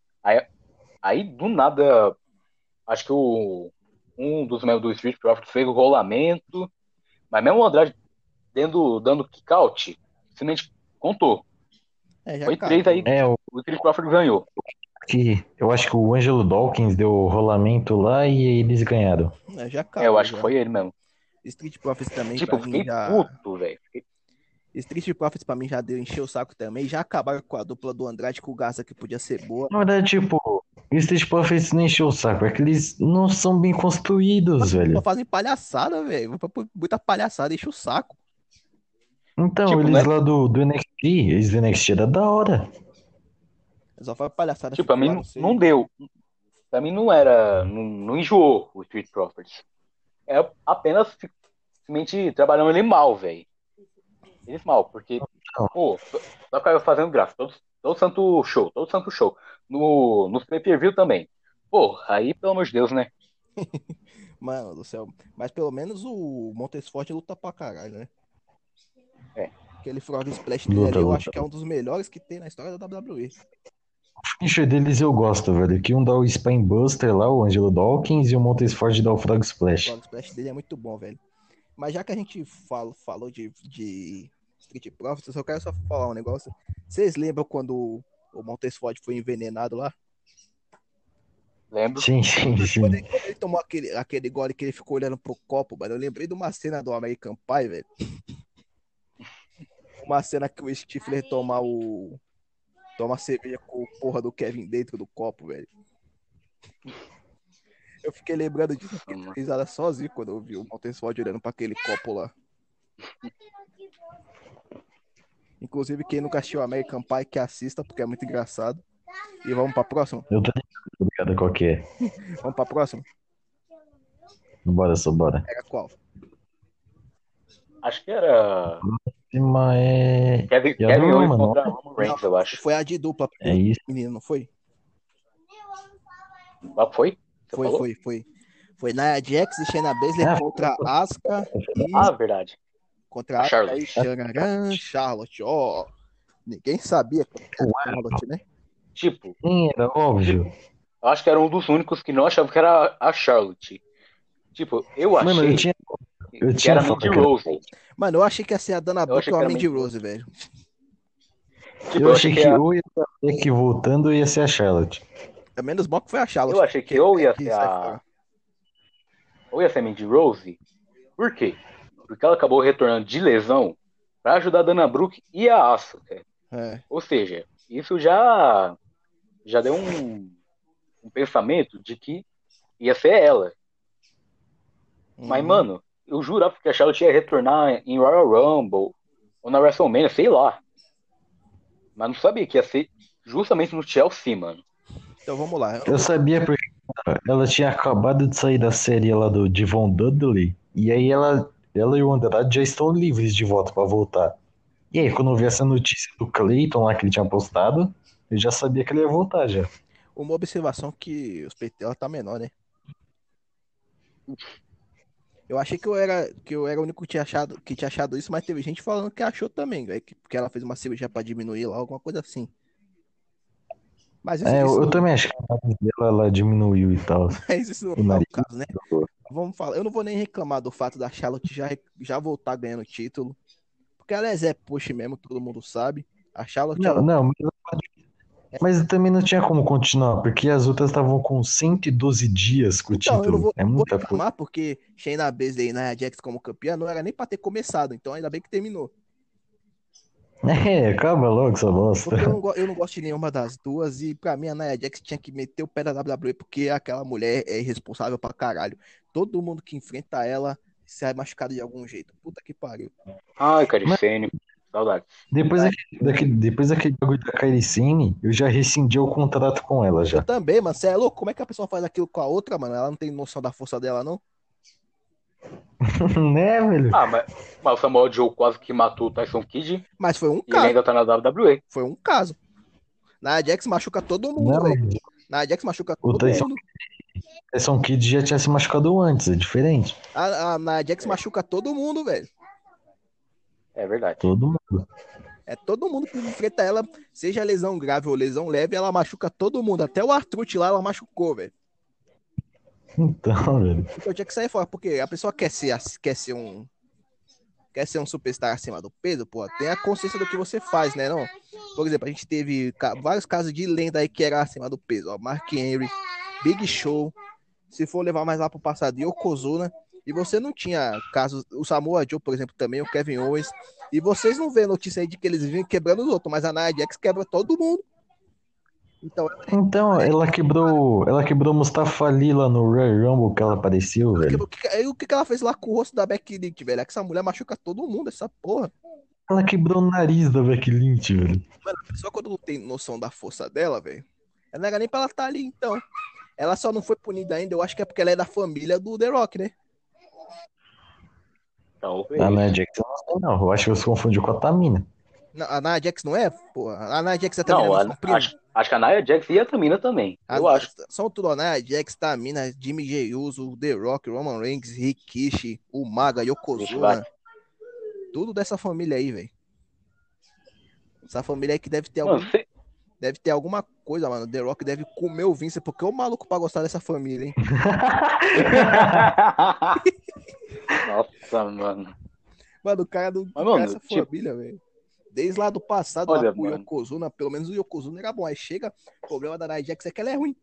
Aí, do nada, acho que um dos membros do Street Profits fez o rolamento. Mas mesmo o Andrade dando kick-out, simplesmente contou. É, já Foi acabou. 3 aí, Eu o Street Profits ganhou. acho que o Angelo Dawkins deu o rolamento lá e eles ganharam. É, já acabou. Eu acho já. que foi ele mesmo. Street Profits também, Tipo, pra eu fiquei mim, já. puto, velho. Street Profits pra mim já deu, encheu o saco também. Já acabaram com a dupla do Andrade com o Garza, que podia ser boa. Na verdade, tipo, o Street Profits nem encheu o saco, é que eles não são bem construídos, velho. Só fazem palhaçada, velho. Muita palhaçada, enche o saco. Então, Tipo, eles né? lá do NXT, eles do NXT era da hora. Só faz palhaçada. Tipo, pra ficou lá, mim não sei. não deu. Pra mim não era. Não enjoou o Street Profits. É apenas simplesmente trabalhando ele mal, velho. Eles mal, porque, pô, só ficava fazendo graça. Todo santo show. Nos pay-per-view também. Pô, aí, pelo amor de Deus, né? Mano do céu. Mas pelo menos o Montesfort luta pra caralho, né? É. Aquele Frog Splash dele ali, eu Luta. acho que é um dos melhores que tem na história da WWE. O finisher deles eu gosto, velho. Que um dá o Spinebuster lá, o Angelo Dawkins, e o Montesford dá o Frog O Splash. Frog Splash dele é muito bom, velho. Mas já que a gente falou de Street Profits, eu só quero só falar um negócio. Vocês lembram quando o Montesfort foi envenenado lá? Lembro. Sim, sim, Quando sim. ele tomou aquele gole que ele ficou olhando pro copo, mano, eu lembrei de uma cena do American Pie, velho. uma cena que o Stifler toma a cerveja com o porra do Kevin dentro do copo, velho. Eu fiquei lembrando disso, Nossa, fiquei dando mano. risada sozinho quando eu vi o Montesford olhando pra aquele copo lá. Inclusive, quem nunca assistiu American Pie, que assista, porque é muito engraçado. E vamos pra próxima? Eu tô ligado qual que é. Vamos pra próxima? Bora, só bora. Era qual? Acho que era Cima é. Kevin, E a do Kevin Owens Roman, não? contra Roman Reigns, eu acho. Foi a de dupla, É isso. menino, não foi? Ah, foi? Você Foi, falou? foi, foi. Foi Nia Jax e Shayna Baszler Ah, contra Asuka e Verdade. contra A Asuka Charlotte. e Shanaran, Charlotte. Ó, ninguém sabia que era Charlotte, né? Tipo, Sim, era óbvio. eu acho que era um dos únicos que não achava que era a Charlotte. Tipo, eu Mano, achei eu que tinha era falado Mandy que era. Rose. Mano, eu achei que ia ser a Dana Eu Brooke achei ou que a era Mandy Mandy Rose, velho. Tipo, Eu achei que ou ia ser a Becky voltando ou ia ser a Charlotte. É menos mal que foi a Charlotte. eu achei que Porque ou ia Becky ser sai a fora. ou ia ser a Mandy Rose. Por quê? Porque ela acabou retornando de lesão pra ajudar a Dana Brooke e a Asuka. É. Ou seja, isso já deu um pensamento de que ia ser ela. Mas, Uhum. mano, eu jurava que a Charlotte ia retornar em Royal Rumble ou na WrestleMania, sei lá. Mas não sabia que ia ser justamente no Chelsea, mano. Então vamos lá. Eu sabia porque ela tinha acabado de sair da série lá do Devon Dudley. E aí ela e o Andrade já estão livres de volta pra voltar. E aí, quando eu vi essa notícia do Clayton lá que ele tinha postado, eu já sabia que ele ia voltar já. Uma observação que os peitos dela tá menor, né? Eu achei que eu era o único que tinha achado isso, mas teve gente falando que achou também, velho. Porque ela fez uma cirurgia pra diminuir lá, alguma coisa assim. Mas isso, É, eu isso, também acho que a nariz dela ela diminuiu e tal. mas isso não O é o nariz. caso, né? Vamos falar. Eu não vou nem reclamar do fato da Charlotte já voltar ganhando o título. Porque ela é Zé Push mesmo, todo mundo sabe. A Charlotte, Não, ela. não, mas também não tinha como continuar, porque as outras estavam com 112 dias com o Então, eu não título. vou, É não vou muita coisa. reclamar, porque Shayna Baszler e Nia Jax como campeã não era nem pra ter começado. Então, ainda bem que terminou. É, acaba logo essa bosta. Porque eu não gosto de nenhuma das duas. E pra mim, a Nia Jax tinha que meter o pé da WWE, porque aquela mulher é irresponsável pra caralho. Todo mundo que enfrenta ela sai machucado de algum jeito. Puta que pariu. Ai, Caricênio. Saudades. Depois daquele bagulho da Kairi Sane, eu já rescindi o contrato com ela Eu já. também, mano. Você é louco? Como é que a pessoa faz aquilo com a outra, mano? Ela não tem noção da força dela, não? Né, velho? Mas o Samoa Joe quase que matou o Tyson Kidd Mas foi um e ele caso. ainda tá na WWE. Foi um caso. Nia Jax machuca todo mundo, Não, velho. Nia Jax machuca o todo Tyson, mundo. Tyson Kidd já tinha se machucado antes, é diferente. A Nia Jax machuca todo mundo, velho. É verdade. Todo mundo. É todo mundo que enfrenta ela, seja lesão grave ou lesão leve, ela machuca todo mundo. Até o Artrute lá, ela machucou, velho. Então, velho. Então tinha que sair fora, porque a pessoa quer ser um superstar acima do peso, pô, tem a consciência do que você faz, né, não? Por exemplo, a gente teve vários casos de lenda aí que era acima do peso, ó, Mark Henry, Big Show, se for levar mais lá pro passado, Yokozuna, e você não tinha casos, o Samoa Joe, por exemplo, também, o Kevin Owens, e vocês não vê notícia aí de que eles vivem quebrando os outros, mas a Nia Jax quebra todo mundo. Então, ela quebrou Mustafa Ali lá no Royal Rumble que ela apareceu, velho. O que ela fez lá com o rosto da Becky Lynch, velho? É que essa mulher machuca todo mundo, essa porra. Ela quebrou o nariz da Becky Lynch, velho. Mano, a pessoa quando não tem noção da força dela, velho, ela não era nem pra ela estar ali, então. Ela só não foi punida ainda, eu acho que é porque ela é da família do The Rock, né? Talvez. A Nia Jax eu não sei, não. Eu acho que você confundiu com a Tamina. Não, a Nia Jax não é? Porra, a Nia Jax também Não, não são primos. acho que a Nia Jax e a Tamina também. Eu acho. São tudo, a Nia Jax, Tamina, Jimmy J. Uso, The Rock, Roman Reigns, Rikishi, o Maga, Vixe, vai. Yokozuna. Tudo dessa família aí, velho. Essa família aí que deve ter Mano, deve ter alguma coisa, mano. The Rock deve comer o Vince, porque é o maluco pra gostar dessa família, hein? Nossa, mano. Mano, o cara não Mas, quer mano, essa tipo, família, velho. Desde lá do passado, olha, lá com o mano. Yokozuna, pelo menos o Yokozuna era bom. Aí chega, o problema da Nia Jax é que ela é ruim.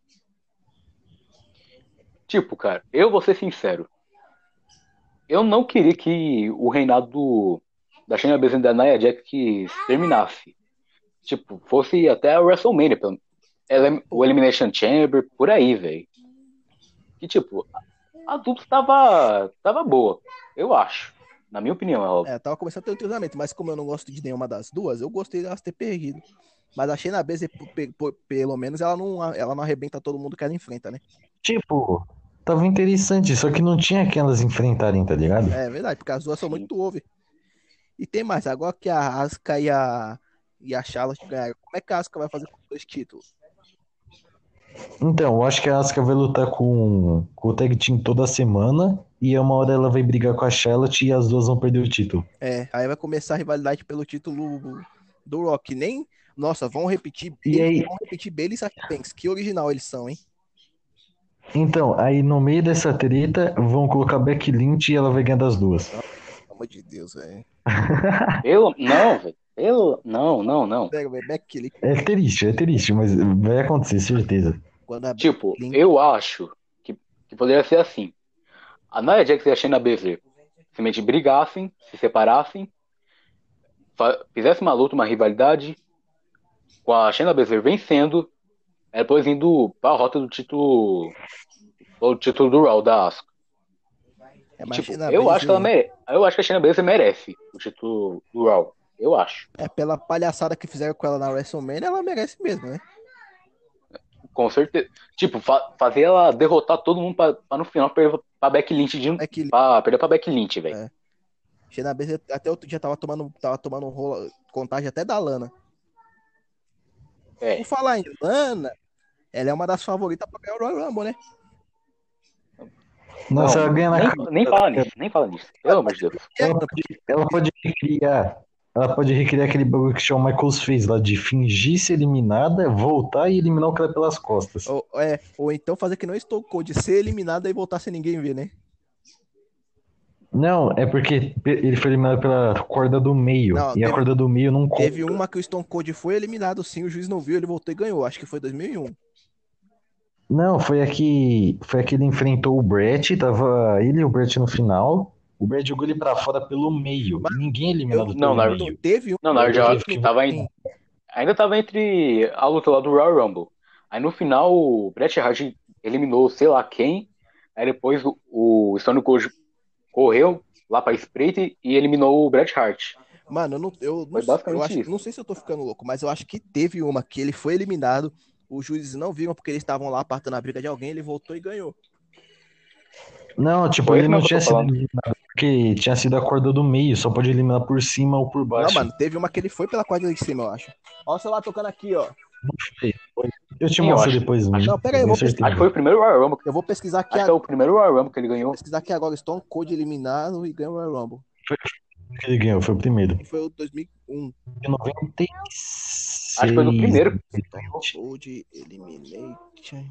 Tipo, cara, eu vou ser sincero. Eu não queria que o reinado da Shayna Baszler e da Nia Jax que terminasse. Tipo, fosse até a WrestleMania, o Elimination Chamber, por aí, velho. Que, tipo, a dupla tava boa, eu acho. Na minha opinião, é óbvio. Tava começando a ter um treinamento, mas como eu não gosto de nenhuma das duas, eu gostei delas ter perdido. Mas a Shayna Baszler, pelo menos, ela não arrebenta todo mundo que ela enfrenta, né? Tipo, tava interessante, só que não tinha que elas enfrentarem, tá ligado? É verdade, porque as duas são Sim. muito over. E tem mais, agora que a Asuka e a Charlotte ganharam, como é que a Asuka vai fazer com os dois títulos? Então, eu acho que a Asuka vai lutar com o Tag Team toda semana e uma hora ela vai brigar com a Charlotte e as duas vão perder o título. Aí vai começar a rivalidade pelo título do Rock. Nem, nossa, E aí, vão repetir Bayley e Sasha Banks. Que original eles são, hein? então, aí no meio dessa treta vão colocar Becky Lynch e ela vai ganhar das duas. Pelo amor de Deus, velho. Não, velho. Não. Pega, velho, Becky Lynch. É triste, mas vai acontecer, certeza. Quando a Tipo, Becky Lynch... eu acho que poderia ser assim. A Nia Jax e a Shayna Baszler simplesmente brigassem, se separassem, fizessem uma luta, uma rivalidade, com a Shayna Baszler vencendo, aí depois indo pra rota do título, o título do Raw da Asuka. mas Tipo, Shayna eu acho que Baszler, eu acho que a Shayna Baszler merece o título do Raw. Eu acho. pela palhaçada que fizeram com ela na WrestleMania, ela merece mesmo, né? Com certeza. Tipo, fazer ela derrotar todo mundo pra no final perder pra Becky Lynch Becky Lynch, pra perder pra Becky Lynch, velho. Shayna Baszler até outro dia tava tomando contagem até da Lana. Por falar em Lana, ela é uma das favoritas pra ganhar o Royal Rumble, né? Nossa, ela ganha na nem fala nisso. Pelo amor de Deus. Ela pode recriar. Ela pode recriar aquele bagulho que o Shawn Michaels fez lá de fingir ser eliminada, voltar e eliminar o cara pelas costas. Ou então fazer que não Stone Cold, ser eliminada e voltar sem ninguém ver, né? Não, é porque ele foi eliminado pela corda do meio. Não, E a corda do meio não conta. teve uma que o Stone Cold foi eliminado sim, o juiz não viu, ele voltou e ganhou. Acho que foi 2001. Não, foi a que ele enfrentou o Brett, tava ele e o Brett no final. O Brett jogou ele pra fora pelo meio. Mas Ninguém é eliminado Não, pelo não, meio. Teve Não, na verdade, eu acho que um. ainda tava entre a luta lá do Royal Rumble. Aí no final o Bret Hart eliminou sei lá quem. Aí depois o Stone Cold correu lá pra espreita e eliminou o Bret Hart. Mano, eu Foi basicamente isso. não sei se eu tô ficando louco, mas eu acho que teve uma que ele foi eliminado, os juízes não viram porque eles estavam lá apartando a briga de alguém, ele voltou e ganhou. Não, tipo, Foi ele isso não mesmo que eu tinha tô sido falando. eliminado porque tinha sido a corda do meio, só pode eliminar por cima ou por Não, baixo. mano, teve uma que ele foi pela quadra de cima, eu acho. Ó o celular tocando aqui, ó. Eu te Sim, eu mostro acho. depois. Não, pera aí, eu vou pesquisar. Acho que foi o primeiro Royal Rumble. Eu vou pesquisar aqui, Acho que é o primeiro Royal Rumble que ele ganhou. pesquisar aqui agora, Stone Cold eliminado e ganhou o Royal Rumble. Ele ganhou, foi o primeiro. E foi o 2001. Em 96. Acho que foi no primeiro. Stone Cold Elimination.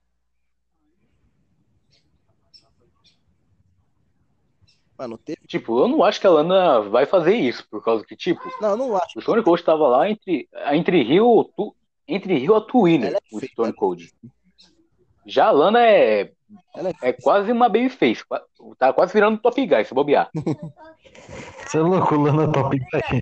Mano, teve. Tipo, eu não acho que a Lana vai fazer isso, por causa que, tipo, Não, eu não acho. o Stone Cold tava lá entre Rio a Twinner, Ela é o feia, Stone Cold. Já a Lana é ela é quase uma babyface. Tá quase virando Top Guy, se bobear. Você é louco, Lana Top Guy.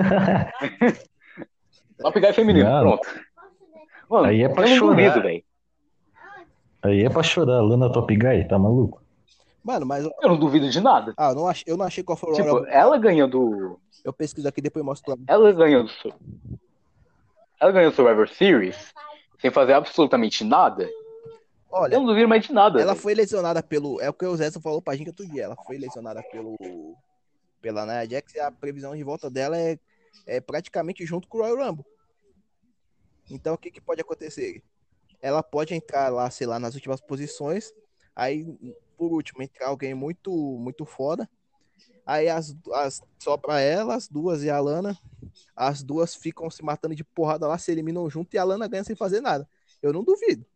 Top Guy feminino, Não. pronto. Mano, Aí é pra eu não chorar. duvido, velho. Aí é pra chorar, Lana Top Guy, tá maluco? Mano, mas. Eu não duvido de nada. Eu não achei qual foi o Royal Tipo, Rumble. ela ganhando. Eu pesquiso aqui depois mostro pra mim. Ela ganhando Survivor Series sem fazer absolutamente nada. Olha, Eu não duvido mais de nada. ela velho. foi lesionada pelo. É o que o Zé falou pra gente outro dia. Ela foi lesionada pela Nia Jax e a previsão de volta dela é praticamente junto com o Royal Rumble. Então o que pode acontecer? Ela pode entrar lá, sei lá, nas últimas posições. Aí, por último, entrar alguém muito, muito foda. Aí sobra ela, as duas e a Lana. As duas ficam se matando de porrada lá, se eliminam junto e a Lana ganha sem fazer nada. Eu não duvido.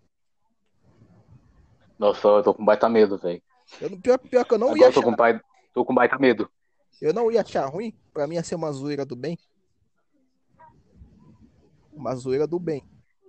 Nossa, eu tô com baita medo, velho. Pior que eu não Agora ia eu achar. tô com baita medo. Eu não ia achar ruim. Pra mim ia ser uma zoeira do bem. Uma zoeira do bem.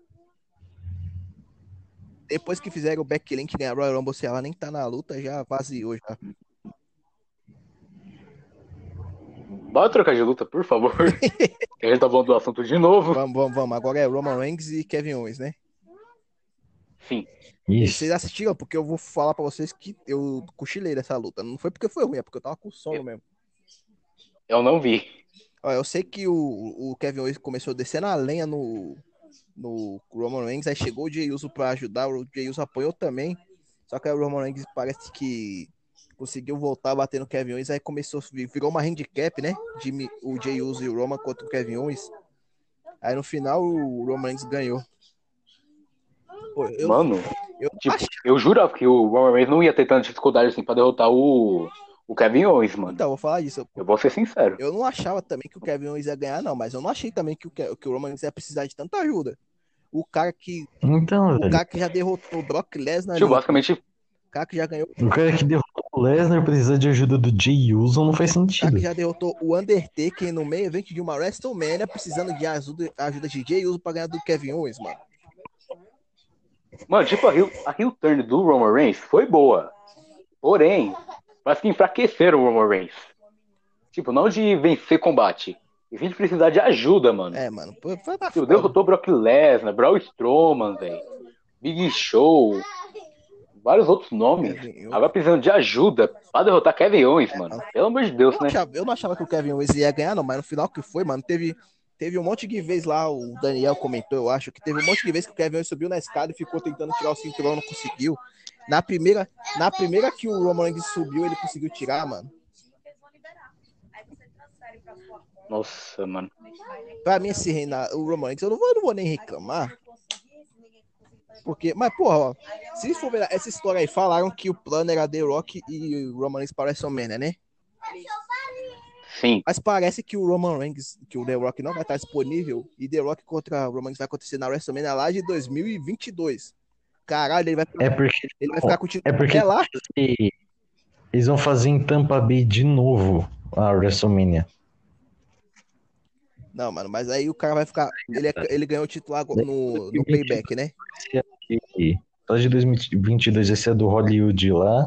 Depois que fizeram o Becky Lynch ganhar a Royal Rumble, se ela nem tá na luta, já vaziou já. Bora trocar de luta, por favor. Que a gente tá falando do assunto de novo. Vamos. Agora é Roman Reigns e Kevin Owens, né? Sim. E vocês Isso. assistiram? Porque eu vou falar pra vocês que eu cochilei dessa luta. Não foi porque foi ruim, é porque eu tava com sono mesmo. Eu não vi. Ó, eu sei que o Kevin Owens começou descendo a lenha no Roman Reigns, aí chegou o Jey Uso pra ajudar, o Jey Uso apoiou também, só que aí o Roman Reigns parece que conseguiu voltar a bater no Kevin Owens, aí começou, virou uma handicap, né, o Jey Uso e o Roman contra o Kevin Owens, aí no final o Roman Reigns ganhou. Pô, Mano, eu tipo, acho, eu jurava que o Roman Reigns não ia ter tanta dificuldade assim pra derrotar o Kevin Owens, mano. então, vou falar disso, Eu vou ser sincero. eu não achava também que o Kevin Owens ia ganhar, não, mas eu não achei também que o Roman Reigns ia precisar de tanta ajuda. O cara que, Então, o velho, cara que já derrotou o Brock Lesnar Tipo, limpo, basicamente, o cara que já ganhou o cara que derrotou o Lesnar precisa de ajuda do Jey Uso não faz O cara que sentido. já derrotou o Undertaker no meio evento de uma WrestleMania, precisando de ajuda de Jey Uso pra ganhar do Kevin Owens, mano. tipo, a heel turn do Roman Reigns foi boa. Porém, parece que enfraqueceram o Roman Reigns. Tipo, não de vencer combate. E a gente precisar de ajuda, mano. É, mano, foi da Tipo, foda. derrotou Brock Lesnar, Braun Strowman, velho. Big Show. Vários outros nomes. Agora precisando de ajuda pra derrotar Kevin Owens, mano. Pelo amor de Deus, né? Eu não achava que o Kevin Owens ia ganhar, não, mas no final que foi, mano, teve um monte de vezes lá, o Daniel comentou, eu acho, que teve um monte de vezes que o Kevin Owens subiu na escada e ficou tentando tirar o cinturão, não conseguiu. Na primeira que o Roman Reigns subiu, ele conseguiu tirar, mano. Nossa, mano. Pra mim, esse reinado, o Roman Reigns, eu não vou nem reclamar. Porque, mas, porra, ó, se for ver essa história aí, falaram que o plano era The Rock e o Roman Reigns para WrestleMania, né? Sim. Mas parece que o Roman Reigns, que o The Rock não vai estar disponível e The Rock contra o Roman Reigns vai acontecer na WrestleMania lá de 2022. Caralho, ele vai ficar com o título até lá. Eles vão fazer em Tampa Bay de novo a WrestleMania. Não, mano, mas aí o cara vai ficar. Ele ganhou o título no Payback, né? Só de 2022 esse é do Hollywood lá.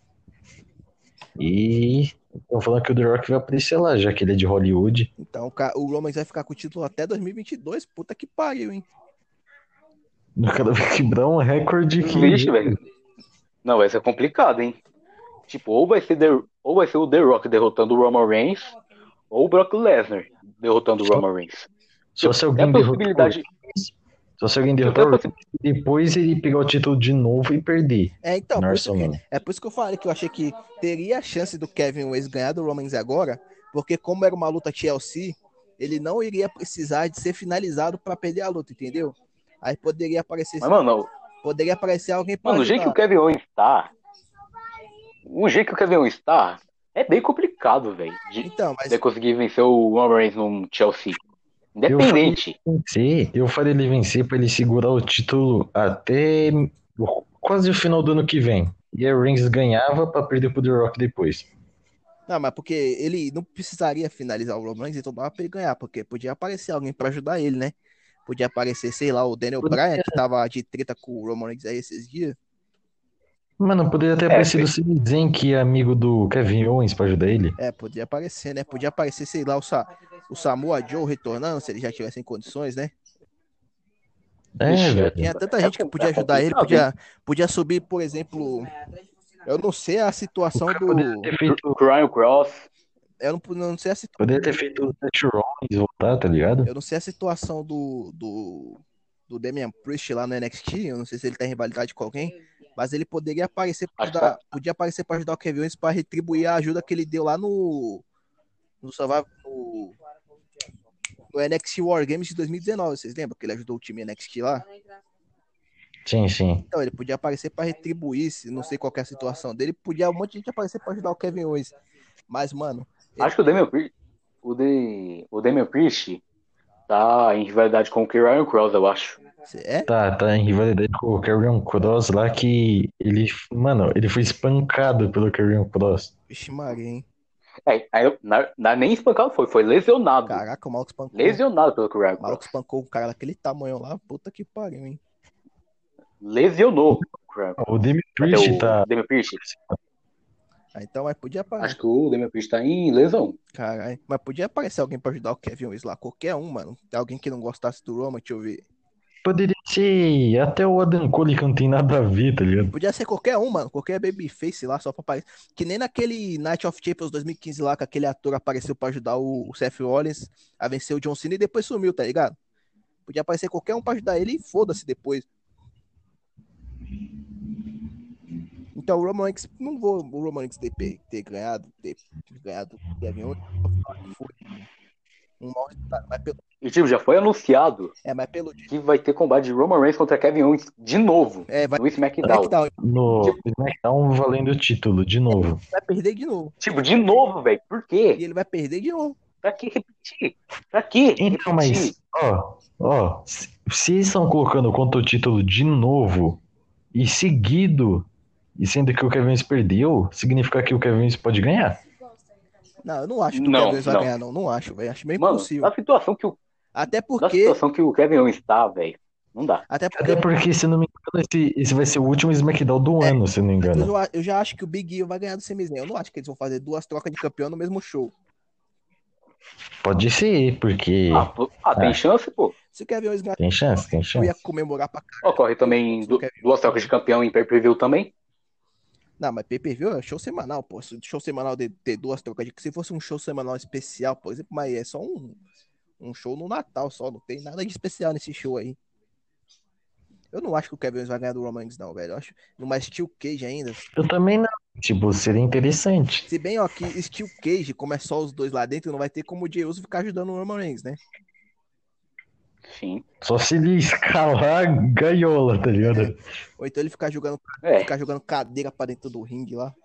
E estão falando que o The Rock vai aparecer lá, já que ele é de Hollywood. Então o Roman vai ficar com o título até 2022. Puta que pariu, hein? O cara vai quebrar um recorde que. Vixe, velho. Não, vai ser complicado, hein? Tipo, ou vai ser o The Rock derrotando o Roman Reigns, ou o Brock Lesnar derrotando o Roman Reigns. Só Tipo, se alguém derrotar o Reigns, depois ele pegar o título de novo e perder. Então, é por isso que eu falei que eu achei que teria a chance do Kevin Owens ganhar do Roman Reigns agora, porque como era uma luta TLC, ele não iria precisar de ser finalizado para perder a luta, entendeu? Aí poderia aparecer. Mas, mano, poderia aparecer alguém para ajudar. O jeito que o Kevin Owens tá, é bem complicado, velho. De conseguir vencer o Roman Reigns no Chelsea. Independente. Eu faria ele vencer pra ele segurar o título até quase o final do ano que vem. E aí o Reigns ganhava pra perder pro The Rock depois. Não, mas porque ele não precisaria finalizar o Roman Reigns, então dava pra ele ganhar, porque podia aparecer alguém pra ajudar ele, né? Podia aparecer, sei lá, o Daniel Bryan, que tava de treta com o Roman Reigns aí esses dias. Mano, poderia ter aparecido o Sami Zayn, que é amigo do Kevin Owens, pra ajudar ele. Podia aparecer, né? Podia aparecer, sei lá, o Samoa Joe retornando, se ele já tivesse em condições, né? Velho. Tinha tanta gente que podia ajudar ele, podia subir, por exemplo, eu não sei a situação do Ryan Cross. Eu não sei a situação. Poderia ter feito o Seth Rollins voltar, tá ligado? Eu não sei a situação do Damian Priest lá no NXT, eu não sei se ele tá em rivalidade com alguém, mas ele poderia aparecer podia aparecer para ajudar o Kevin Owens para retribuir a ajuda que ele deu lá no NXT War Games de 2019, vocês lembram que ele ajudou o time NXT lá? Sim. Então, ele podia aparecer para retribuir, não sei qual é a situação dele, podia um monte de gente aparecer para ajudar o Kevin Owens, mas, mano... Acho que o Damian Priest tá em rivalidade com o Ryan Cross, eu acho. Tá em rivalidade com o Karrion Kross lá, que ele foi espancado pelo Karrion Kross. Vixe Maria, hein? Nem espancado foi lesionado. Caraca, o maluco espancou. Lesionado pelo Karrion Kross. O maluco espancou um cara daquele tamanho lá, puta que pariu, hein? Lesionou. O Damian Priest tá... Damian Priest. Ah, então, mas podia Acho aparecer. que o Damian Priest tá em lesão. Caralho. Mas podia aparecer alguém pra ajudar o Kevin Owens lá. Qualquer um, mano. Alguém que não gostasse do Roman, deixa eu ver. Poderia ser até o Adam Cole que não tem nada a ver, tá ligado? Podia ser qualquer um, mano. Qualquer babyface lá, só pra aparecer. Que nem naquele Night of Champions 2015 lá, que aquele ator apareceu pra ajudar o Seth Rollins a vencer o John Cena e depois sumiu, tá ligado? Podia aparecer qualquer um pra ajudar ele e foda-se depois. Então o Roman Reigns, não vou o Roman Reigns ter ganhado o Kevin Owens, foi um mau resultado. E tipo, já foi anunciado Mas pelo que vai ter combate de Roman Reigns contra Kevin Owens de novo vai no SmackDown. No Tipo, SmackDown valendo o título, de novo. vai perder de novo. Tipo, de novo, velho. Por E quê? ele vai perder de novo. Pra que repetir? Pra que Então, repetir? mas, se eles estão colocando contra o título de novo e seguido, e sendo que o Kevin Owens perdeu, significa que o Kevin Owens pode ganhar? Não, eu não acho que o Não, Kevin Owens vai não. ganhar, não. Não acho, velho. Acho meio Mano, impossível. na situação que Até na porque. situação que o Kevin Owens tá, velho, não dá. Até porque. Até porque, se não me engano, esse vai ser o último SmackDown do ano, se não me engano. Eu já acho que o Big E vai ganhar do Sami Zayn. Eu não acho que eles vão fazer duas trocas de campeão no mesmo show. Pode ser, porque Tem chance, pô. Se o Kevin Owens ganhar, tem chance, tem eu ia chance. comemorar pra caralho. Ocorre também Se o Kevin- duas trocas de campeão em pay-per-view também. Não, mas pay-per-view é show semanal, pô. Se show semanal de ter duas trocas de. Se fosse um show semanal especial, por exemplo, mas é só um show no Natal só. Não tem nada de especial nesse show aí. Eu não acho que o Kevin Owens vai ganhar do Roman Reigns, não, velho. Eu acho numa Steel Cage ainda. Eu também não. Tipo, seria interessante. Se bem, ó, que Steel Cage, como é só os dois lá dentro, não vai ter como o Jey Uso ficar ajudando o Roman Reigns, né? Sim. Só se ele escalar gaiola, tá ligado? Ou então ele ficar jogando É. cadeira pra dentro do ringue lá.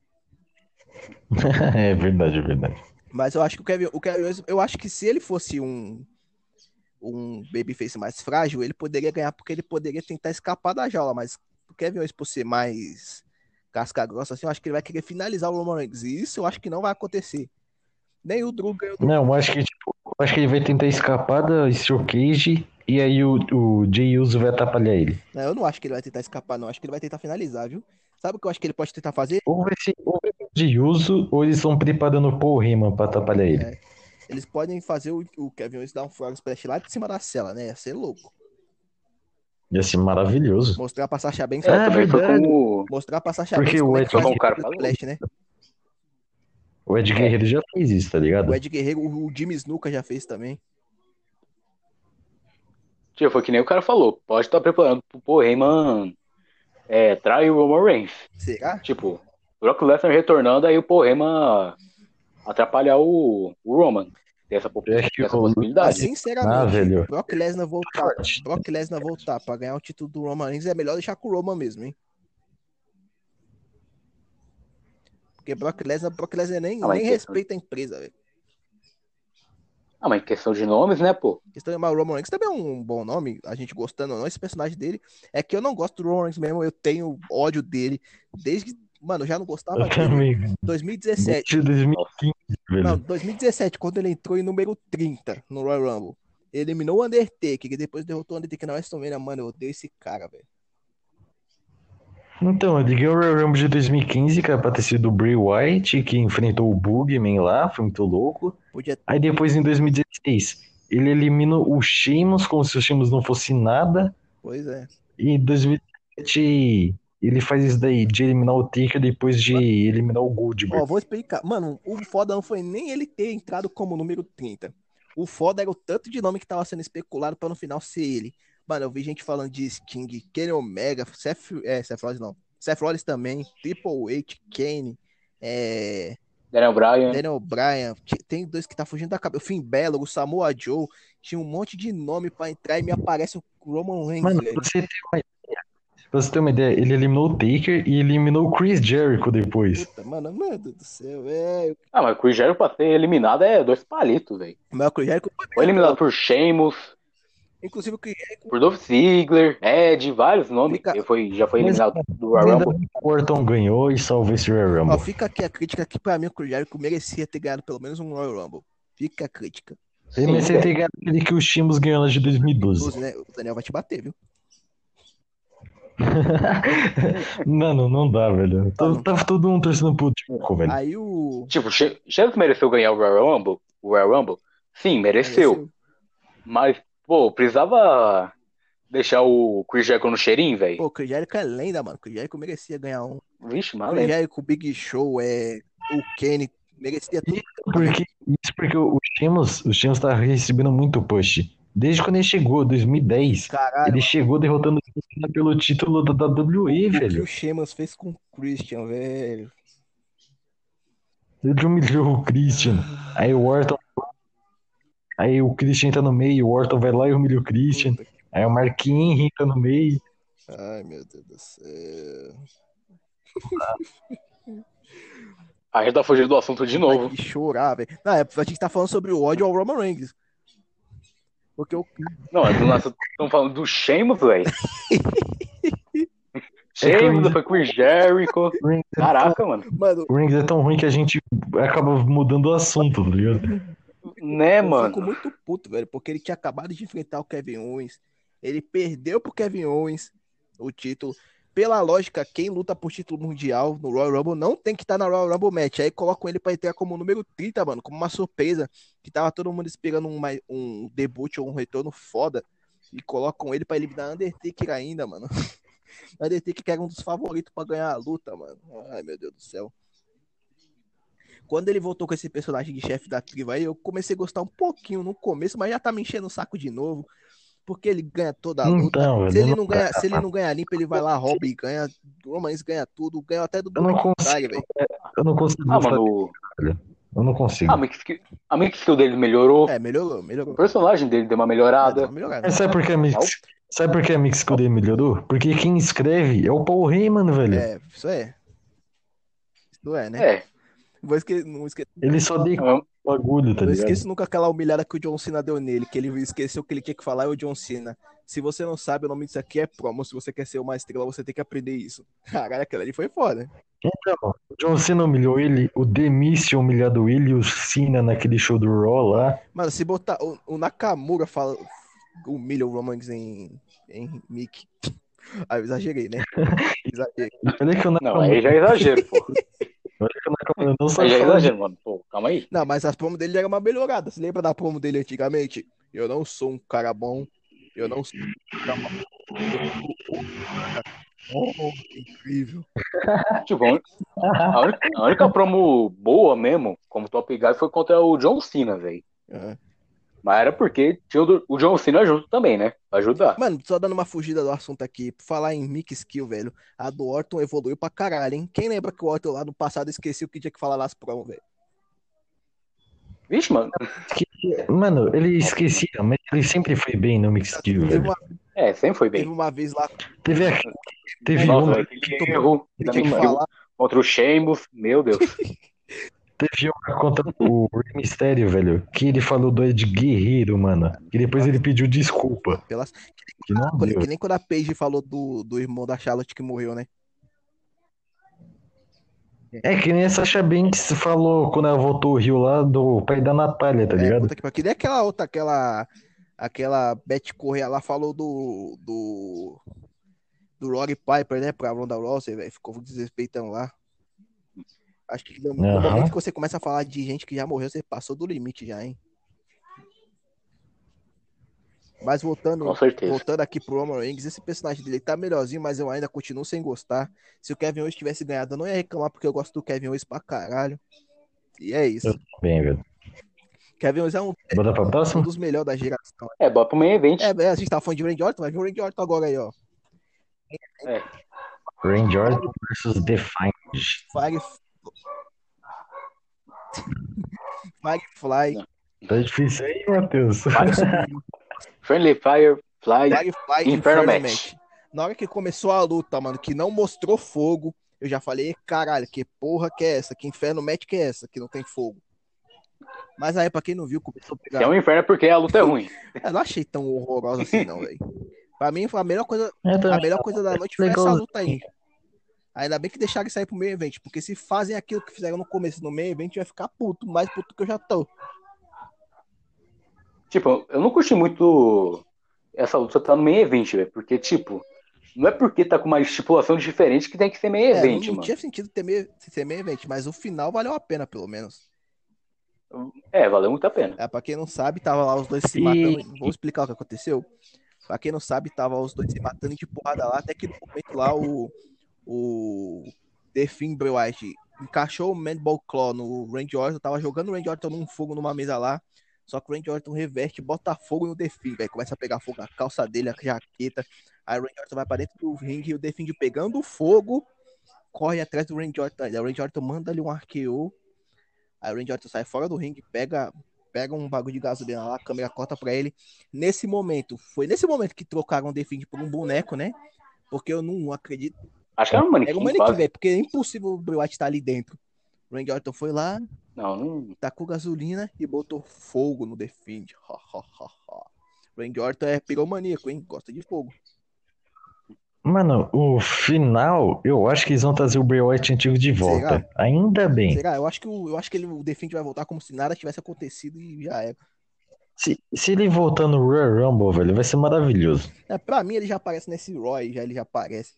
É verdade, é verdade. Mas eu acho que o Kevin Owens, eu acho que se ele fosse um babyface mais frágil, ele poderia ganhar porque ele poderia tentar escapar da jaula, mas o Kevin Owens, por ser mais casca grossa, assim, eu acho que ele vai querer finalizar o Roman Reigns. E isso eu acho que não vai acontecer. Nem o Drew ganhou do... Não, eu acho que, ele vai tentar escapar da Steel Cage e aí o Jey Uso vai atrapalhar ele. Não, eu não acho que ele vai tentar escapar, não. Acho que ele vai tentar finalizar, viu? Sabe o que eu acho que ele pode tentar fazer? Ou vai ser o Jey Uso ou eles estão preparando o Paul Heyman pra atrapalhar ele. Eles podem fazer o Kevin Owens dar um frog splash lá de cima da cela, né? Ia ser louco. Ia ser maravilhoso. Mostrar pra Sasha Banks. Também foi verdade. como Mostrar pra Sasha Porque Banks como o é Ed que faz como o cara o falou. splash, né? O Ed Guerreiro já fez isso, tá ligado? O Ed Guerreiro, o Jimmy Snuka já fez também. Tipo, foi que nem o cara falou. Pode estar preparando pro Paul Heyman trair o Roman Reigns. Será? Tipo, o Brock Lesnar retornando, aí o Paul Heyman atrapalhar o Roman. Tem essa Mas, possibilidade. sinceramente, velho. Brock Lesnar voltar pra ganhar o título do Roman Reigns é melhor deixar com o Roman mesmo, hein? Porque Brock Lesnar nem respeita a empresa, velho. Mas em questão de nomes, né, pô? Questão de o Roman Reigns também é um bom nome, a gente gostando ou não, esse personagem dele. É que eu não gosto do Roman Reigns mesmo, eu tenho ódio dele desde. Mano, eu já não gostava Eu dele também. em 2017. Desde 2015, velho. Não, 2017, quando ele entrou em número 30 no Royal Rumble. Ele eliminou o Undertaker, que depois derrotou o Undertaker na WrestleMania. Mano, eu odeio esse cara, velho. Então, eu liguei o Royal Rumble de 2015, que era pra ter sido o Bray Wyatt, que enfrentou o Boogeyman lá, foi muito louco. Aí depois, em 2016, ele elimina o Sheamus, como se o Sheamus não fosse nada. Pois é. E em 2017, ele faz isso daí, de eliminar o Taker depois de eliminar o Goldberg. Ó, vou explicar. Mano, o foda não foi nem ele ter entrado como número 30. O foda era o tanto de nome que tava sendo especulado pra no final ser ele. Mano, eu vi gente falando de Sting, Kenny Omega, Seth Rollins não. Seth Rollins também, Triple H, Kane, Daniel Bryan. Tem dois que tá fugindo da cabeça. O Finn Balor, o Samoa Joe. Tinha um monte de nome pra entrar e me aparece o Roman Reigns, Mano, velho. pra você ter uma ideia, ele eliminou o Taker e eliminou o Chris Jericho depois. Puta, mano, meu Deus do céu, velho. Mas o Chris Jericho pra ser eliminado é 2 palitos, velho. Mas o Chris Jericho foi eliminado por Sheamus. Inclusive o Chris Jericho. Por Dolph Ziggler, Ed, vários nomes. Ele já foi eliminado do Royal Rumble. O Orton ganhou e salvou esse Royal Rumble. Ó, fica aqui a crítica que pra mim o Chris Jericho merecia ter ganhado pelo menos um Royal Rumble. Fica a crítica. Ele merecia ter ganhado aquele que o Sheamus ganhou lá de 2012. Né? O Daniel vai te bater, viu? Mano, não dá, velho. Mano, Tava todo mundo torcendo pro Jericho, velho. aí o. Tipo, Sheamus mereceu ganhar o Royal Rumble? O Royal Rumble? Sim, mereceu. Mereceu. Mas, pô, precisava deixar o Chris Jericho no cheirinho, velho. Pô, o Chris Jericho é lenda, mano. O Chris Jericho merecia ganhar um. Vixe, O mas Chris lembro. Jericho, o Big Show, o Kenny, merecia tudo. Isso porque o Sheamus tá recebendo muito push. Desde quando ele chegou, 2010. Caralho, Ele mano. chegou derrotando o John Cena pelo título da WWE, O que velho. o Sheamus fez com o Christian, velho. Ele humilhou o Christian. Aí o Orton. Aí o Christian tá no meio, o Orton vai lá e humilha o Christian. Puta que... Aí o Mark Henry tá no meio. Ai, meu Deus do céu. A gente tá fugindo do assunto de novo. Vai que chorar, velho. Não, a gente tá falando sobre o ódio ao Roman Reigns. Porque o Não, nós estamos falando do Sheamus, velho. Sheamus, depois Chris Jericho. Caraca, mano. Mano, O Reigns é tão ruim que a gente acaba mudando o assunto, tá ligado? Né, eu fico mano? muito puto, velho, porque ele tinha acabado de enfrentar o Kevin Owens. Ele perdeu pro Kevin Owens o título. Pela lógica, quem luta por título mundial no Royal Rumble não tem que estar na Royal Rumble Match. Aí colocam ele pra entrar como número 30, mano, como uma surpresa. Que tava todo mundo esperando um debut ou um retorno foda. E colocam ele pra eliminar Undertaker ainda, mano. Undertaker que era um dos favoritos pra ganhar a luta, mano. Ai, meu Deus do céu. Quando ele voltou com esse personagem de chefe da tribo aí, eu comecei a gostar um pouquinho no começo, mas já tá me enchendo o saco de novo. Porque ele ganha toda a luta. Então, Se velho, ele não ganha limpo, ele vai lá, rouba e ganha. O Romans ganha tudo, ganha até do eu não Drew consigo, McIntyre, velho. eu não consigo Ah, gostar mano. dele, velho. Eu não consigo. A mix skill dele melhorou. É, melhorou, O melhorou. personagem dele deu uma É, deu melhorada. uma melhorada. Mas sabe por que a Mix Skill melhorou? Porque quem escreve é o Paul Heyman, velho. É, isso é. Isso é, né? É. Não esqueço, Ele só dei É, bagulho, tá não ligado? esqueço nunca aquela humilhada que o John Cena deu nele, que ele esqueceu que ele tinha que falar é o John Cena. Se você não sabe, o nome disso aqui é promo. Se você quer ser uma estrela, você tem que aprender isso. Caralho, aquela ali foi foda. Então, o John Cena humilhou ele, o Demis tinha humilhado ele e o Cena naquele show do Raw lá. Mano, se botar o Nakamura humilha o Romans em Mickey. Ah, eu exagerei, né? Exagerei. Olha que o não, Nakamura, aí já é exagero, pô. olha que o Nakamura não Aí sabe já é falar de... exagero, mano. Pô, calma aí. Não, mas as promos dele eram uma melhorada. Você lembra da promo dele antigamente? Eu não sou um cara bom. Eu não sou um cara bom. Oh, que incrível. Tipo, a única promo boa mesmo, como Top Guy, foi contra o John Cena, velho. É. Mas era porque tinha o John Cena junto também, né? Pra ajudar. Mano, só dando uma fugida do assunto aqui. Por falar em Mick Skill, velho. A do Orton evoluiu pra caralho, hein? Quem lembra que o Orton lá no passado esqueceu o que tinha que falar nas promos, velho? Vixe, mano. Mano, ele esquecia, mas ele sempre foi bem no Mix Skill, Teve velho. Sempre foi teve bem. uma vez lá. Teve Nossa, uma, velho, aquele erro Ele da tinha que Mix Skill falar. contra o Sheamus, meu Deus. teve uma contra o Rey Mysterio, velho, que ele falou do Ed Guerreiro, mano. E depois ele pediu desculpa. Pelas... Que não deu. Que nem quando a Paige falou do irmão da Charlotte que morreu, né? É que nem a Sasha Banks falou quando ela voltou o Rio lá do pai da Natália, tá ligado? Puta que pariu. Que nem aquela outra, aquela Beth Correa lá falou do Roddy Piper, né? Pra Ronda Rousey, velho. Ficou desrespeitando lá. Acho que no momento que você começa a falar de gente que já morreu, você passou do limite já, hein? Mas voltando aqui pro Roman Reigns, esse personagem dele tá melhorzinho, mas eu ainda continuo sem gostar. Se o Kevin Owens tivesse ganhado, eu não ia reclamar, porque eu gosto do Kevin Owens pra caralho. E é isso. Bem, velho. Kevin Owens é Bora pra um próxima? dos melhores da geração. Bota pro main event. A gente tava falando de Randy Orton, vai vir o Randy Orton agora aí, ó. Randy Orton versus Defiant. Firefly. Tá difícil aí, Matheus. Friendly Fire, Fly, Firefly Inferno Match. Na hora que começou a luta, mano, que não mostrou fogo, eu já falei, caralho, que porra que é essa? Que Inferno Match que é essa? Que não tem fogo. Mas aí, pra quem não viu, começou a pegar... Se é um inferno é porque a luta é ruim. Eu não achei tão horrorosa assim, não, velho. Pra mim, foi a melhor coisa da noite foi essa luta aí. Ainda bem que deixaram isso aí pro meio evento, porque se fazem aquilo que fizeram no começo no meio evento, vai ficar puto, mais puto que eu já tô. Tipo, eu não curti muito essa luta tá no main event, velho, porque, tipo, Não é porque tá com uma estipulação diferente que tem que ser meio Não, evento, não mano. tinha sentido ser meio evento, mas o final valeu a pena, pelo menos. Valeu muito a pena. Pra quem não sabe, tava lá os dois se E matando. Vou explicar o que aconteceu. Pra quem não sabe, tava os dois se matando de porrada lá, até que no momento lá o The Finn Bray Wyatt encaixou o Mandible Claw no Randy Orton, tava jogando o Randy Orton num fogo numa mesa lá, só que o Randy Orton reverte, bota fogo no The Finn, velho, começa a pegar fogo na calça dele, a jaqueta, aí o Randy Orton vai pra dentro do ringue e o The Finn pegando fogo, corre atrás do Randy Orton, aí o Randy Orton manda ali um RKO, aí o Randy Orton sai fora do ringue, pega um bagulho de gasolina lá, a câmera corta pra ele. Foi nesse momento que trocaram o The Finn por um boneco, né? Porque eu não acredito. Acho que era um Era um manequim, manequim, quase. velho, porque é impossível o Bray Wyatt estar ali dentro. O Randy Orton foi lá, Não. tacou gasolina e botou fogo no The Finn. O Randy Orton é piromaníaco, hein? Gosta de fogo. Mano, o final, eu acho que eles vão trazer o Bray Wyatt antigo de volta. Será? Ainda bem. Será? Eu acho que o The Finn vai voltar como se nada tivesse acontecido e já era. Se ele voltar no Royal Rumble, velho, vai ser maravilhoso. Pra mim, ele já aparece nesse Roy, ele já aparece.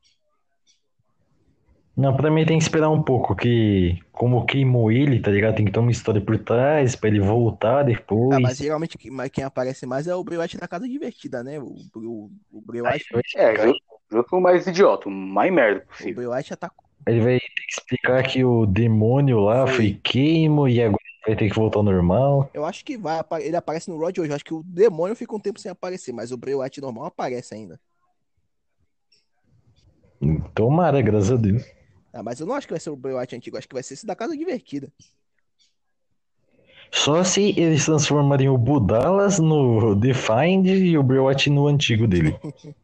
Não, pra mim tem que esperar um pouco, que como queimou ele, tá ligado? Tem que ter uma história por trás pra ele voltar Mas depois. geralmente quem aparece mais é o Bray Wyatt da Casa Divertida, né? O Bray Wyatt, Junto com o mais idiota, o mais merda o possível. Bray Wyatt já tá. Ele vai ter que explicar que o demônio lá foi queimo e agora vai ter que voltar ao normal. Eu acho que ele aparece no Raw de hoje. Eu acho que o demônio fica um tempo sem aparecer, mas o Bray Wyatt normal aparece ainda. Tomara, graças a Deus. Mas eu não acho que vai ser o Bray Wyatt antigo, acho que vai ser esse da Casa Divertida. Só se eles transformarem o Budalas no Defined e o Bray Wyatt no antigo dele.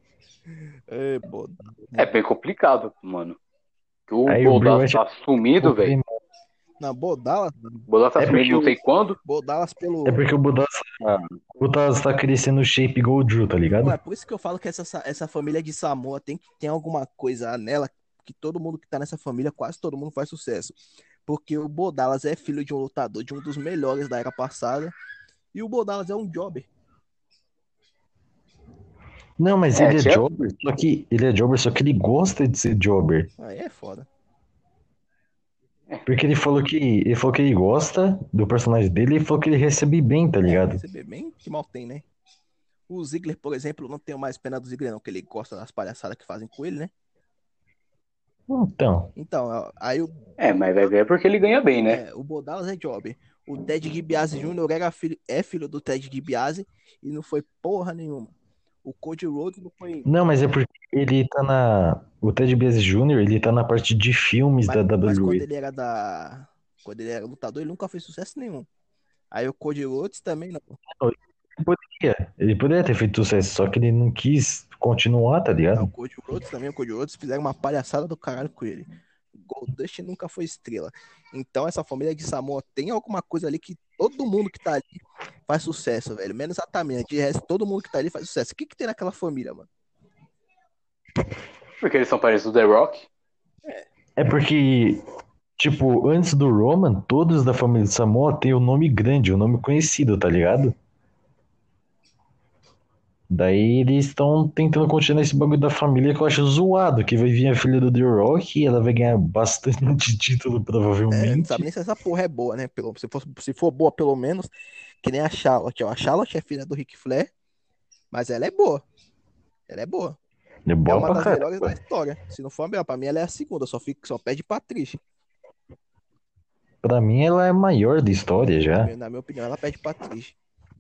É bem complicado, mano. Que o Aí o Bray Bodas Wyatt tá sumido, velho. Não, Bodalas. O Bodas tá sumido não sei quando. Bodalas pelo. É porque o Budalas tá crescendo o shape igual o Drew, tá ligado? Não, é por isso que eu falo que essa família de Samoa tem alguma coisa nela que todo mundo que tá nessa família, quase todo mundo faz sucesso. Porque o Bodalas é filho de um lutador, de um dos melhores da era passada. E o Bodalas é um jobber. Não, mas ele é jobber, só que ele gosta de ser jobber. Aí é foda. Porque ele falou que ele gosta do personagem dele e falou que ele recebe bem, tá ligado? Receber bem, que mal tem, né? O Ziggler, por exemplo, não tenho mais pena do Ziggler, não, que ele gosta das palhaçadas que fazem com ele, né? Então, aí o. Mas vai ver é porque ele ganha bem, né? O Bodalas é jobber. O Ted DiBiase Jr. é filho do Ted DiBiase e não foi porra nenhuma. O Cody Rhodes não foi. Não, mas é porque ele tá o Ted DiBiase Jr., ele tá na parte de filmes da Mas WWE. quando ele era lutador, ele nunca fez sucesso nenhum. Aí o Cody Rhodes também não. Ele poderia ter feito sucesso, só que ele não quis continuar, tá O ligado? Cody Rhodes fizeram uma palhaçada do caralho com ele. Goldust nunca foi estrela. Então essa família de Samoa tem alguma coisa ali que todo mundo que tá ali faz sucesso, velho. Menos a Tamina. De resto, todo mundo que tá ali faz sucesso. O que tem naquela família, mano? Porque eles são parecidos do The Rock. É porque, tipo, antes do Roman, todos da família de Samoa têm o nome grande, o nome conhecido, tá ligado? Daí eles estão tentando continuar esse bagulho da família que eu acho zoado, que vai vir a filha do The Rock e ela vai ganhar bastante título, provavelmente. Não sabe nem se essa porra é boa, né? Se for boa, pelo menos, que nem a Charlotte. Ó. A Charlotte é filha do Ric Flair, mas ela é boa. Ela é boa. É boa uma pra das caramba. melhores da história. Se não for a melhor, pra mim ela é a segunda. Só pede Patrícia. Pra mim ela é maior da história já. Na minha opinião, ela pede Patrícia.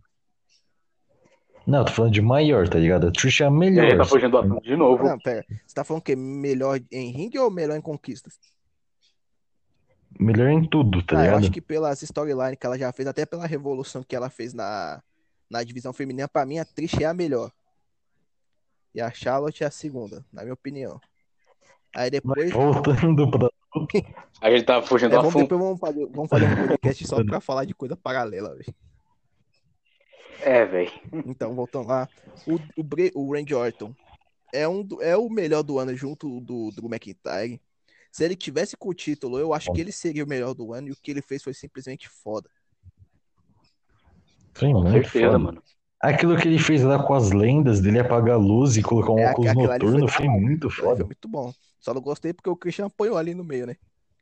Não, tô falando de maior, tá ligado? A Trish é a melhor. Ele tá fugindo do assunto de novo. Não, pera. Você tá falando que melhor em ringue ou melhor em conquistas? Melhor em tudo, tá Eu ligado? acho que pelas storylines que ela já fez, até pela revolução que ela fez na divisão feminina, pra mim a Trish é a melhor. E a Charlotte é a segunda, na minha opinião. Aí depois. Voltando pra. A gente tá fugindo do assunto. Depois vamos fazer um podcast só pra falar de coisa paralela, velho. Velho. Então, voltando lá. O Randy Orton é o melhor do ano junto do Drew McIntyre. Se ele tivesse com o título, eu acho que ele seria o melhor do ano e o que ele fez foi simplesmente foda. Sim, Com muito certeza, foda. mano. Aquilo que ele fez lá com as lendas dele apagar a luz e colocar um óculos Aquilo ali foi noturno da foi hora. muito Aquilo ali foi foda. muito bom. Só não gostei porque o Christian apoiou ali no meio, né?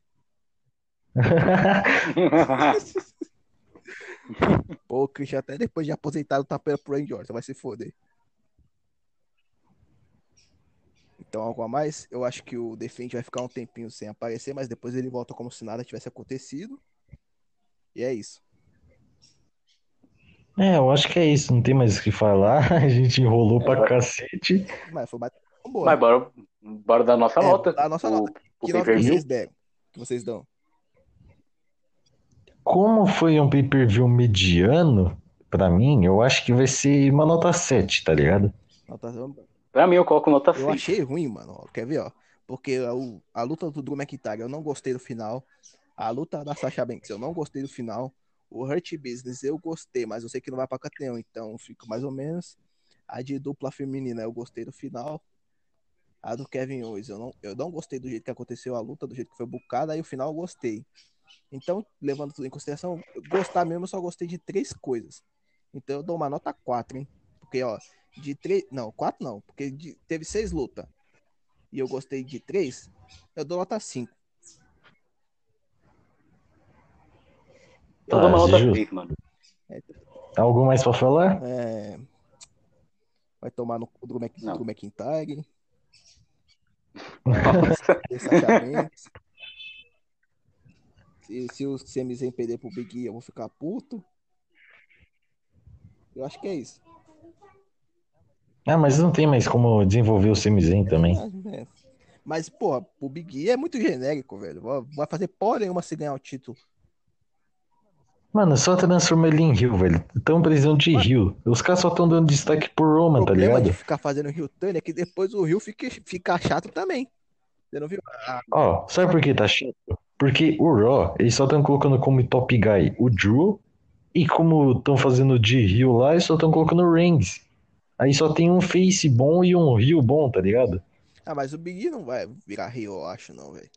Pô, o Christian até depois de aposentado tá pelo pro Randy Orton, vai se foder. Então, algo a mais, eu acho que o Defend vai ficar um tempinho sem aparecer, mas depois ele volta como se nada tivesse acontecido. E é isso. Eu acho que é isso, não tem mais o que falar. A gente enrolou pra Agora- cacete. Mas foi uma boa. Mas bora dar nossa nota Dá a nossa nota. pro Que nota que vocês pay-per-view. deram? Que vocês dão? Como foi um pay-per-view mediano, pra mim, eu acho que vai ser uma nota 7, tá ligado? Nota... Pra mim, eu coloco nota Eu 6. achei ruim, mano. Ó, quer ver, ó? Porque a luta do Drew McIntyre eu não gostei do final. A luta da Sasha Banks eu não gostei do final. O Hurt Business eu gostei, mas eu sei que não vai pra campeão, então fica mais ou menos. A de dupla feminina eu gostei do final. A do Kevin Owens eu não gostei do jeito que aconteceu a luta, do jeito que foi bucada, aí o final eu gostei. Então, levando tudo em consideração, gostar mesmo, eu só gostei de três coisas. Então eu dou uma nota 4, hein? Porque, ó, de três. Não, 4 não, porque teve 6 lutas. E eu gostei de 3, eu dou nota 5. Eu dou Tá, uma nota justo. 6, mano. Algo mais pra falar? É, vai tomar no cu do Não. McIntyre. Nossa. Sasha Banks. Se o Sami Zayn perder pro Big E, eu vou ficar puto. Eu acho que é isso. Mas não tem mais como desenvolver o Sami também. É. Mas, porra, o Big E é muito genérico, velho. Vai fazer porra nenhuma se ganhar o título. Mano, só transforma ele em Rio, velho. Tão precisando de Rio. Os caras só estão dando destaque pro O Roman, tá problema de ligado? ficar fazendo Rio Turn é que depois o Rio fica chato também. Você não viu? Ó, sabe por que tá chato? Porque o Raw, eles só estão colocando como top guy o Drew, e como estão fazendo de Rio lá, eles só estão colocando o Reigns. Aí só tem um face bom e um Rio bom, tá ligado? Mas o Big E não vai virar Rio, eu acho, não, velho.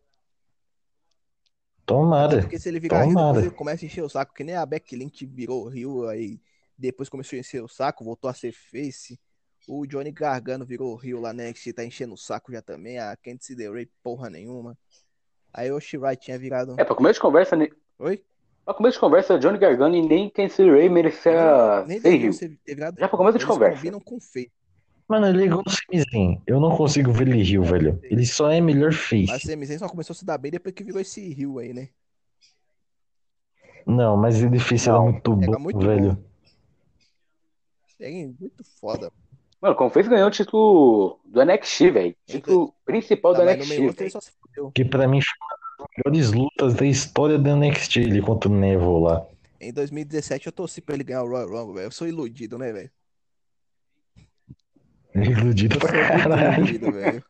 Até Tomara, porque se ele virar Rio, depois ele tomara. começa a encher o saco, que nem a Becky Lynch virou Rio, aí depois começou a encher o saco, voltou a ser face. O Johnny Gargano virou Rio lá, né? Que tá enchendo o saco já também. A Candice LeRae, porra nenhuma. Aí o Shirai tinha virado. Pra começo de conversa, Oi? Johnny Gargano e nem Candice Ray merecia Nem ser deviam Rio. ter virado. Já pra começo de Eles conversa. combinam com feio. Mano, ele é igual o Sami Zayn. Eu não consigo ver ele Rio, velho. Ele só é melhor Mas o face. Sami Zayn só começou a se dar bem depois que virou esse Rio aí, né? Não, mas ele face era Não. muito bom, Era muito velho. bom. É muito foda. Mano, como fez ganhou o título do NXT, velho. Título principal do Mas no meio NXT, outro ele velho. só se fudeu. Que pra mim foi uma das melhores lutas da história do NXT, ele contra o Neville lá. Em 2017 eu torci pra ele ganhar o Royal Rumble, velho. Eu sou iludido, né, velho? Iludido Eu pra sou muito caralho. iludido, velho.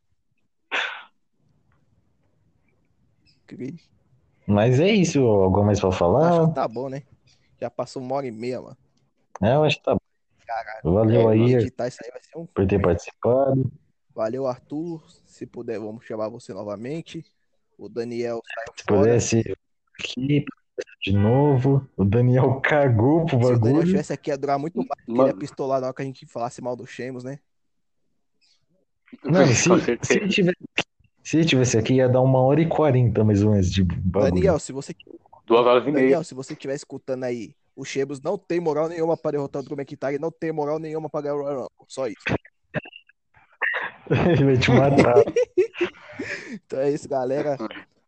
Mas é isso, algo mais pra Acho falar? que tá bom, né? Já passou 1h30, mano. Eu acho que tá bom. Valeu Pra aí editar isso aí vai ser um. por ter participado. Valeu, Arthur. Se puder, vamos chamar você novamente. O Daniel saiu Se fora. pudesse aqui de novo. O Daniel cagou pro Se o Daniel bagulho. estivesse aqui, ia durar muito mais. Porque ele ia Mano, pistolar na hora que a gente falasse mal do Sheamus, né? Mano, com se certeza. ele tivesse aqui, ia dar 1h40 mais ou menos de bagulho. Daniel, se você. 2h30. Daniel, se você estiver escutando aí, o Sheamus não tem moral nenhuma para derrotar o Drew McIntyre, não tem moral nenhuma para ganhar o Royal Rumble. Só isso. Ele vai te matar. Então é isso, galera.